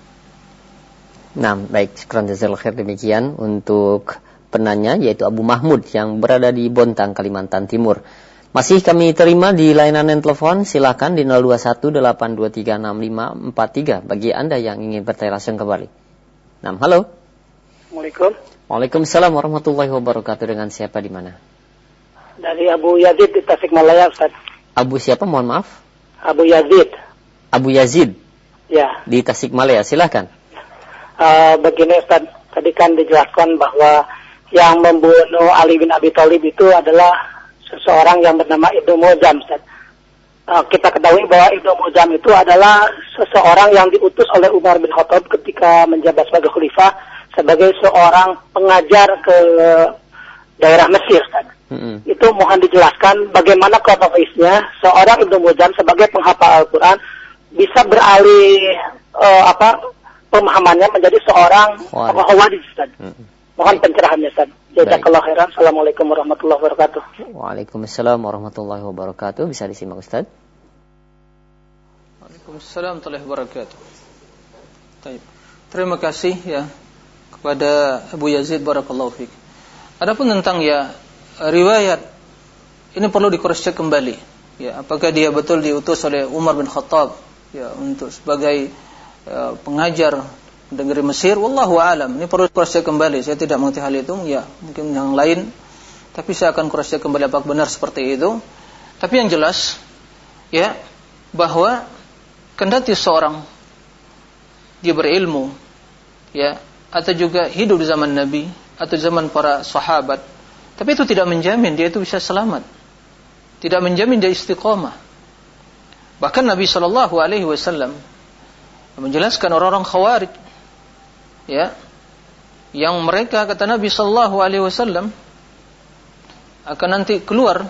Nah, baik, syukran jazakallahu khair. Demikian untuk penanya yaitu Abu Mahmud yang berada di Bontang, Kalimantan Timur. Masih kami terima di layanan telepon, silakan di nol dua satu delapan dua tiga enam lima empat tiga bagi Anda yang ingin bertanya langsung kembali. Nah, halo. Assalamualaikum. Waalaikumsalam warahmatullahi wabarakatuh. Dengan siapa di mana? Dari Abu Yazid di Tasikmalaya, Ustaz. Abu siapa? Mohon maaf. Abu Yazid. Abu Yazid. Ya. Di Tasikmalaya, silakan. Uh, begini Ustaz, tadi kan dijelaskan bahwa yang membunuh Ali bin Abi Thalib itu adalah seseorang yang bernama Ibnu Muljam, Ustaz. Uh, kita ketahui bahwa Ibnu Muljam itu adalah seseorang yang diutus oleh Umar bin Khattab ketika menjabat sebagai khalifah sebagai seorang pengajar ke daerah Mesir, Ustaz. Mm-hmm. Itu mohon dijelaskan bagaimana kronologisnya seorang Ibnu Muljam sebagai penghafal Al-Quran bisa beralih uh, apa pemahamannya menjadi seorang tokoh khawarij, Ustaz. Mm-hmm. Mohon pencerahannya, Ustaz. Jazakallahu khairan. Assalamualaikum warahmatullahi wabarakatuh. Waalaikumsalam warahmatullahi wabarakatuh. Bisa disimak, Ustaz. Waalaikumsalam warahmatullahi wabarakatuh. Baik. Terima kasih ya kepada Abu Yazid, barakallahu fiik. Adapun tentang ya riwayat ini perlu di-cross check kembali. Ya, apakah dia betul diutus oleh Umar bin Khattab ya untuk sebagai uh, pengajar negeri Mesir? Wallahu a'lam. Ini perlu cross check kembali. Saya tidak mengerti hal itu. Ya, mungkin yang lain. Tapi saya akan cross check kembali apakah benar seperti itu. Tapi yang jelas ya bahwa kendati seorang dia berilmu ya atau juga hidup di zaman Nabi atau zaman para sahabat, tapi itu tidak menjamin dia itu bisa selamat. Tidak menjamin dia istiqamah. Bahkan Nabi sallallahu alaihi wasallam menjelaskan orang-orang Khawarij ya, yang mereka kata Nabi sallallahu alaihi wasallam akan nanti keluar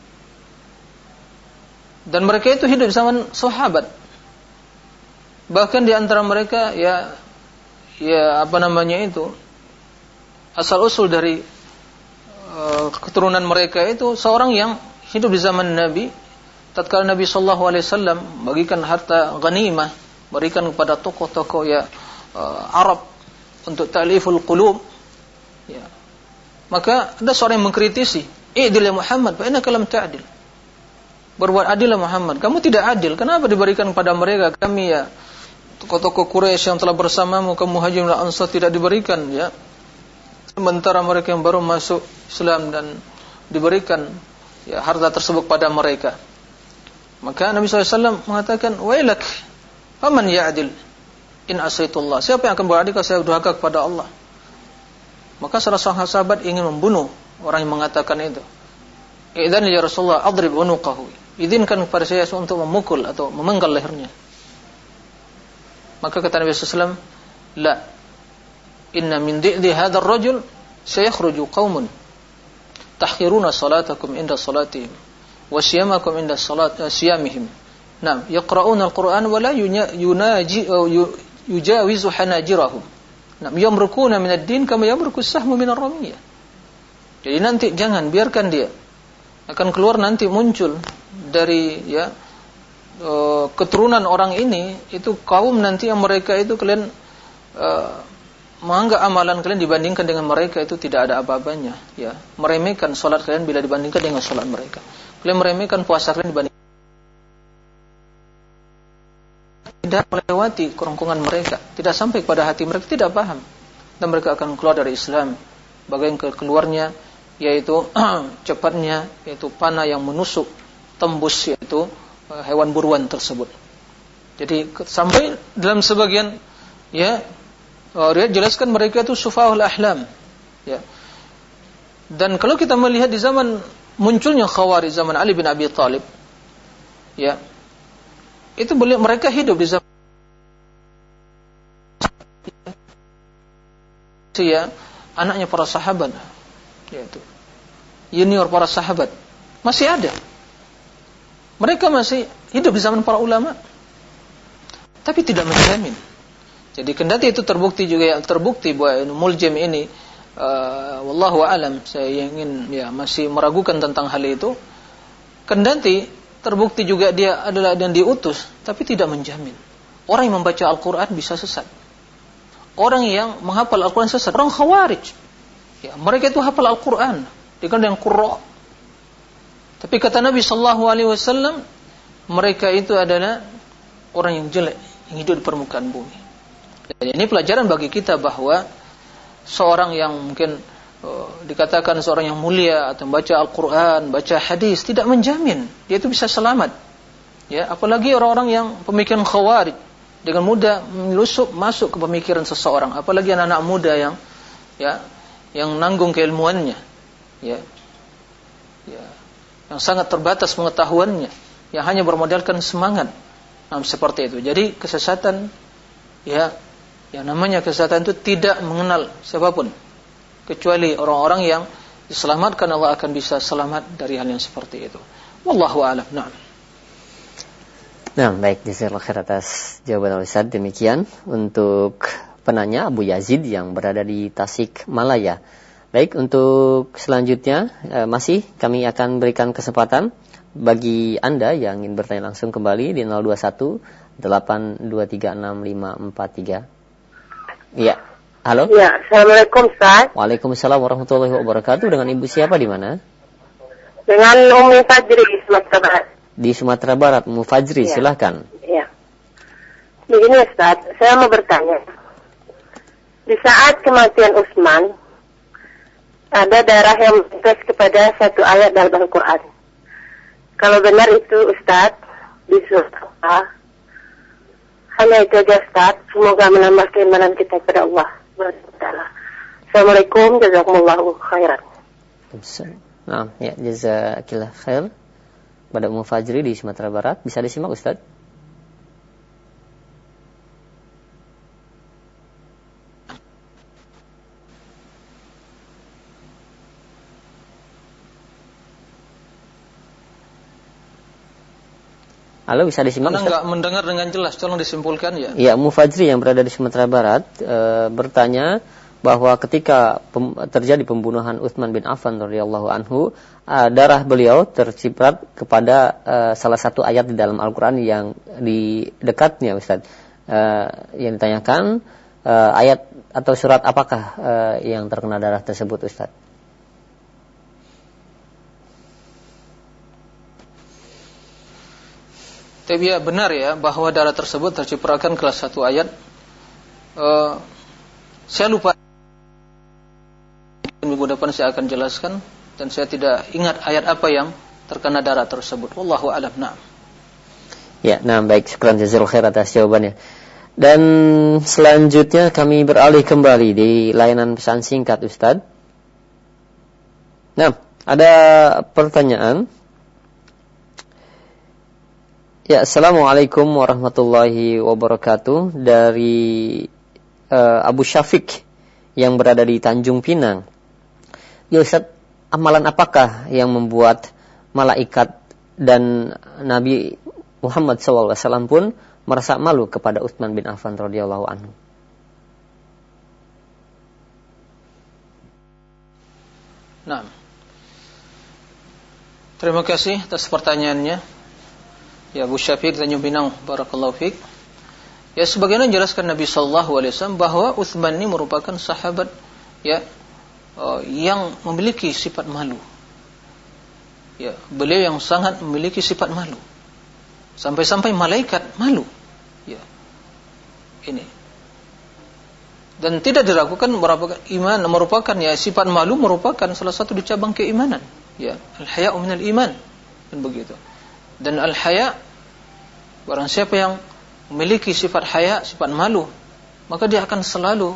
dan mereka itu hidup zaman sahabat. Bahkan di antara mereka ya ya apa namanya itu asal usul dari uh, keturunan mereka itu seorang yang hidup di zaman Nabi tatkala Nabi sallallahu alaihi wasallam bagikan harta ghanimah, berikan kepada tokoh-tokoh ya uh, Arab untuk ta'liful qulub ya. Maka ada seorang yang mengkritisi, "I'dil ya Muhammad, fa innaka lam ta'dil." Berbuat adil ya Muhammad, kamu tidak adil. Kenapa diberikan kepada mereka? Kami ya tokoh-tokoh Quraisy yang telah bersamamu, kaum Muhajirin dan Ansar tidak diberikan ya. Sementara mereka yang baru masuk Islam dan diberikan ya harta tersebut pada mereka. Maka Nabi sallallahu alaihi wasallam mengatakan, "Wailak, faman ya'dil in asaitullah?" Siapa yang akan beradil kalau saya durhaka kepada Allah? Maka salah seorang sahabat ingin membunuh orang yang mengatakan itu. "Idzan ya Rasulullah, adrib unuqahu." Izinkan kepada saya untuk memukul atau memenggal lehernya. Maka kata Nabi sallallahu alaihi wasallam, "La, inna min di'di hadzal rajul sayakhruju qaumun tahqiruna salatakum inda salatihim wa siyamakum inda salat siyamihim. Naam, yaqra'una al-Qur'an wa la yunaji yujawizu hanajirahum. Naam, yamrukuna min ad-din kama yamruku as-sahmu min ar-ramiyah." Jadi nanti jangan biarkan dia akan keluar nanti muncul dari ya uh, keturunan orang ini itu kaum nanti yang mereka itu kalian uh, menganggap amalan kalian dibandingkan dengan mereka itu tidak ada apa-apanya ya, meremehkan salat kalian bila dibandingkan dengan salat mereka, kalian meremehkan puasa kalian dibandingkan, tidak melewati kerongkongan mereka, tidak sampai kepada hati mereka, tidak paham dan mereka akan keluar dari Islam. Bagian keluarnya yaitu cepatnya yaitu panah yang menusuk tembus yaitu hewan buruan tersebut. Jadi sampai dalam sebagian ya uh, riwayat jelaskan mereka itu sufahul ahlam. Ya. Dan kalau kita melihat di zaman munculnya Khawarij zaman Ali bin Abi Thalib, ya, itu beliau mereka hidup di zaman ya, anaknya para sahabat, yaitu junior para sahabat masih ada. Mereka masih hidup di zaman para ulama, tapi tidak menjamin. Jadi kendati itu terbukti juga, ya, terbukti bahwa Muljam ini, uh, wallahu alam, saya ingin ya masih meragukan tentang hal itu. Kendati terbukti juga dia adalah dan diutus, tapi tidak menjamin. Orang yang membaca Al-Quran bisa sesat. Orang yang menghafal Al-Quran sesat. Orang Khawarij, ya, mereka itu hafal Al-Quran dengan yang qurra. Tapi kata Nabi sallallahu alaihi wasallam, mereka itu adalah orang yang jelek yang hidup di permukaan bumi. Dan ini pelajaran bagi kita bahwa seorang yang mungkin uh, dikatakan seorang yang mulia atau membaca Al-Quran, baca hadis, tidak menjamin dia itu bisa selamat. Ya, apalagi orang-orang yang pemikiran Khawarij dengan mudah melusup masuk ke pemikiran seseorang, apalagi anak-anak muda yang ya yang nanggung keilmuannya, ya, ya, yang sangat terbatas pengetahuannya, yang hanya bermodalkan semangat, nah, seperti itu. Jadi kesesatan, ya, yang namanya kesesatan itu tidak mengenal siapapun kecuali orang-orang yang diselamatkan. Allah akan bisa selamat dari hal yang seperti itu. Wallahu a'lam. Na'am. Nah, baik, jazakallahu khair atas jawaban Ustaz. Demikian untuk penanya Abu Yazid yang berada di Tasikmalaya. Baik, untuk selanjutnya eh, masih kami akan berikan kesempatan bagi Anda yang ingin bertanya langsung kembali di nol dua satu delapan dua tiga enam lima empat tiga. Iya. Halo? Ya, Assalamualaikum Ustaz. Waalaikumsalam warahmatullahi wabarakatuh. Dengan Ibu siapa di mana? Dengan Umi Fajri di Sumatera Barat. Di Sumatera Barat, Mu Fajri, ya. Silahkan. Iya. Begini Ustaz, saya mau bertanya. Di saat kematian Utsman, ada darah yang menetes kepada satu ayat dalam Al-Quran. Kalau benar itu Ustaz, di surah hanya itu aja Ustaz. Semoga menambah keimanan kita kepada Allah. Assalamualaikum, jazakumullahu khairan. Nah, ya, jazakillah khair. Pada Ummu Fajri di Sumatera Barat, bisa disimak Ustaz? Halo, bisa disimak Mana Ustaz? enggak mendengar dengan jelas, tolong disimpulkan ya. Ya, Ummu Fajri yang berada di Sumatera Barat e, bertanya bahwa ketika pem, terjadi pembunuhan Utsman bin Affan radhiyallahu anhu, e, darah beliau terciprat kepada e, salah satu ayat di dalam Al-Qur'an yang di dekatnya Ustaz. E, yang ditanyakan e, ayat atau surat apakah e, yang terkena darah tersebut Ustaz? Tapi ya benar ya bahwa darah tersebut tercipratkan kelas satu ayat. Uh, saya lupa, minggu depan saya akan jelaskan, dan saya tidak ingat ayat apa yang terkena darah tersebut. Wallahu a'lam. Na'am. Ya, nah baik, syukran jazakallahu khair atas jawabannya. Dan selanjutnya kami beralih kembali di layanan pesan singkat Ustaz. Nah, ada pertanyaan. Ya, Assalamualaikum warahmatullahi wabarakatuh. Dari uh, Abu Syafiq yang berada di Tanjung Pinang. Ya Ustaz, amalan apakah yang membuat malaikat dan Nabi Muhammad shallallahu alaihi wasallam pun merasa malu kepada Utsman bin Affan radhiyallahu anhu? Nah, terima kasih atas pertanyaannya. Ya, Abu Syafiq Tanjung Pinang, barakallahu fiik. Ya, sebagaimana jelaskan Nabi sallallahu alaihi wasallam bahwa Utsman ini merupakan sahabat ya uh, yang memiliki sifat malu. Ya, beliau yang sangat memiliki sifat malu. Sampai-sampai malaikat malu. Ya. Ini. Dan tidak diragukan merupakan iman, merupakan ya sifat malu merupakan salah satu di cabang keimanan. Ya, al-haya'u minal iman. Dan begitu. Dan al-haya, barang siapa yang memiliki sifat haya, sifat malu, maka dia akan selalu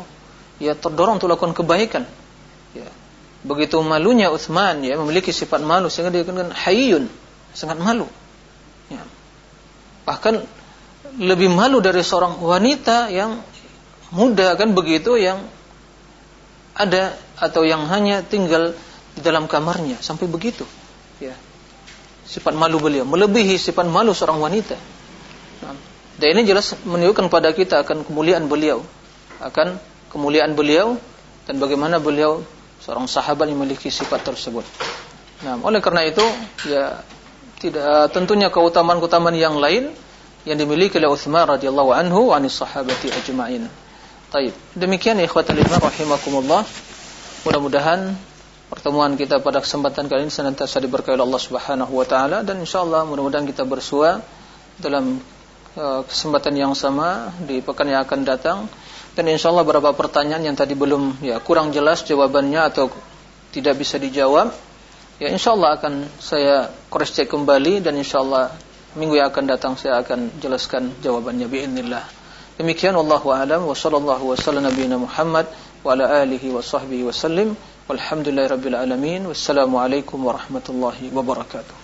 ya terdorong untuk lakukan kebaikan. Ya. Begitu malunya Utsman, ya, memiliki sifat malu sehingga dia dikatakan hayyun, sangat malu. Ya. Bahkan lebih malu dari seorang wanita yang muda, kan begitu, yang ada atau yang hanya tinggal di dalam kamarnya, sampai begitu. Ya. Sifat malu beliau melebihi sifat malu seorang wanita. Nah, dan ini jelas menunjukkan pada kita akan kemuliaan beliau, akan kemuliaan beliau dan bagaimana beliau seorang sahabat yang memiliki sifat tersebut. Nah, oleh karena itu, ya tidak tentunya keutamaan-keutamaan yang lain yang dimiliki oleh Utsman radhiyallahu anhu wa anis sahabati ajma'in. Baik, demikian ya ikhwatal iman rahimakumullah. Mudah-mudahan pertemuan kita pada kesempatan kali ini senantiasa diberkahi oleh Allah Subhanahu wa taala, dan insyaallah mudah-mudahan kita bersua dalam uh, kesempatan yang sama di pekan yang akan datang. Dan insyaallah beberapa pertanyaan yang tadi belum ya kurang jelas jawabannya atau tidak bisa dijawab, ya insyaallah akan saya cross check kembali, dan insyaallah minggu yang akan datang saya akan jelaskan jawabannya biidznillah. Demikian wallahu a'lam wa sallallahu wa sallam nabiyana Muhammad wa ala alihi wa sahbihi wa sallim. Walhamdulillahirabbil alamin. Wassalamu alaikum warahmatullahi wabarakatuh.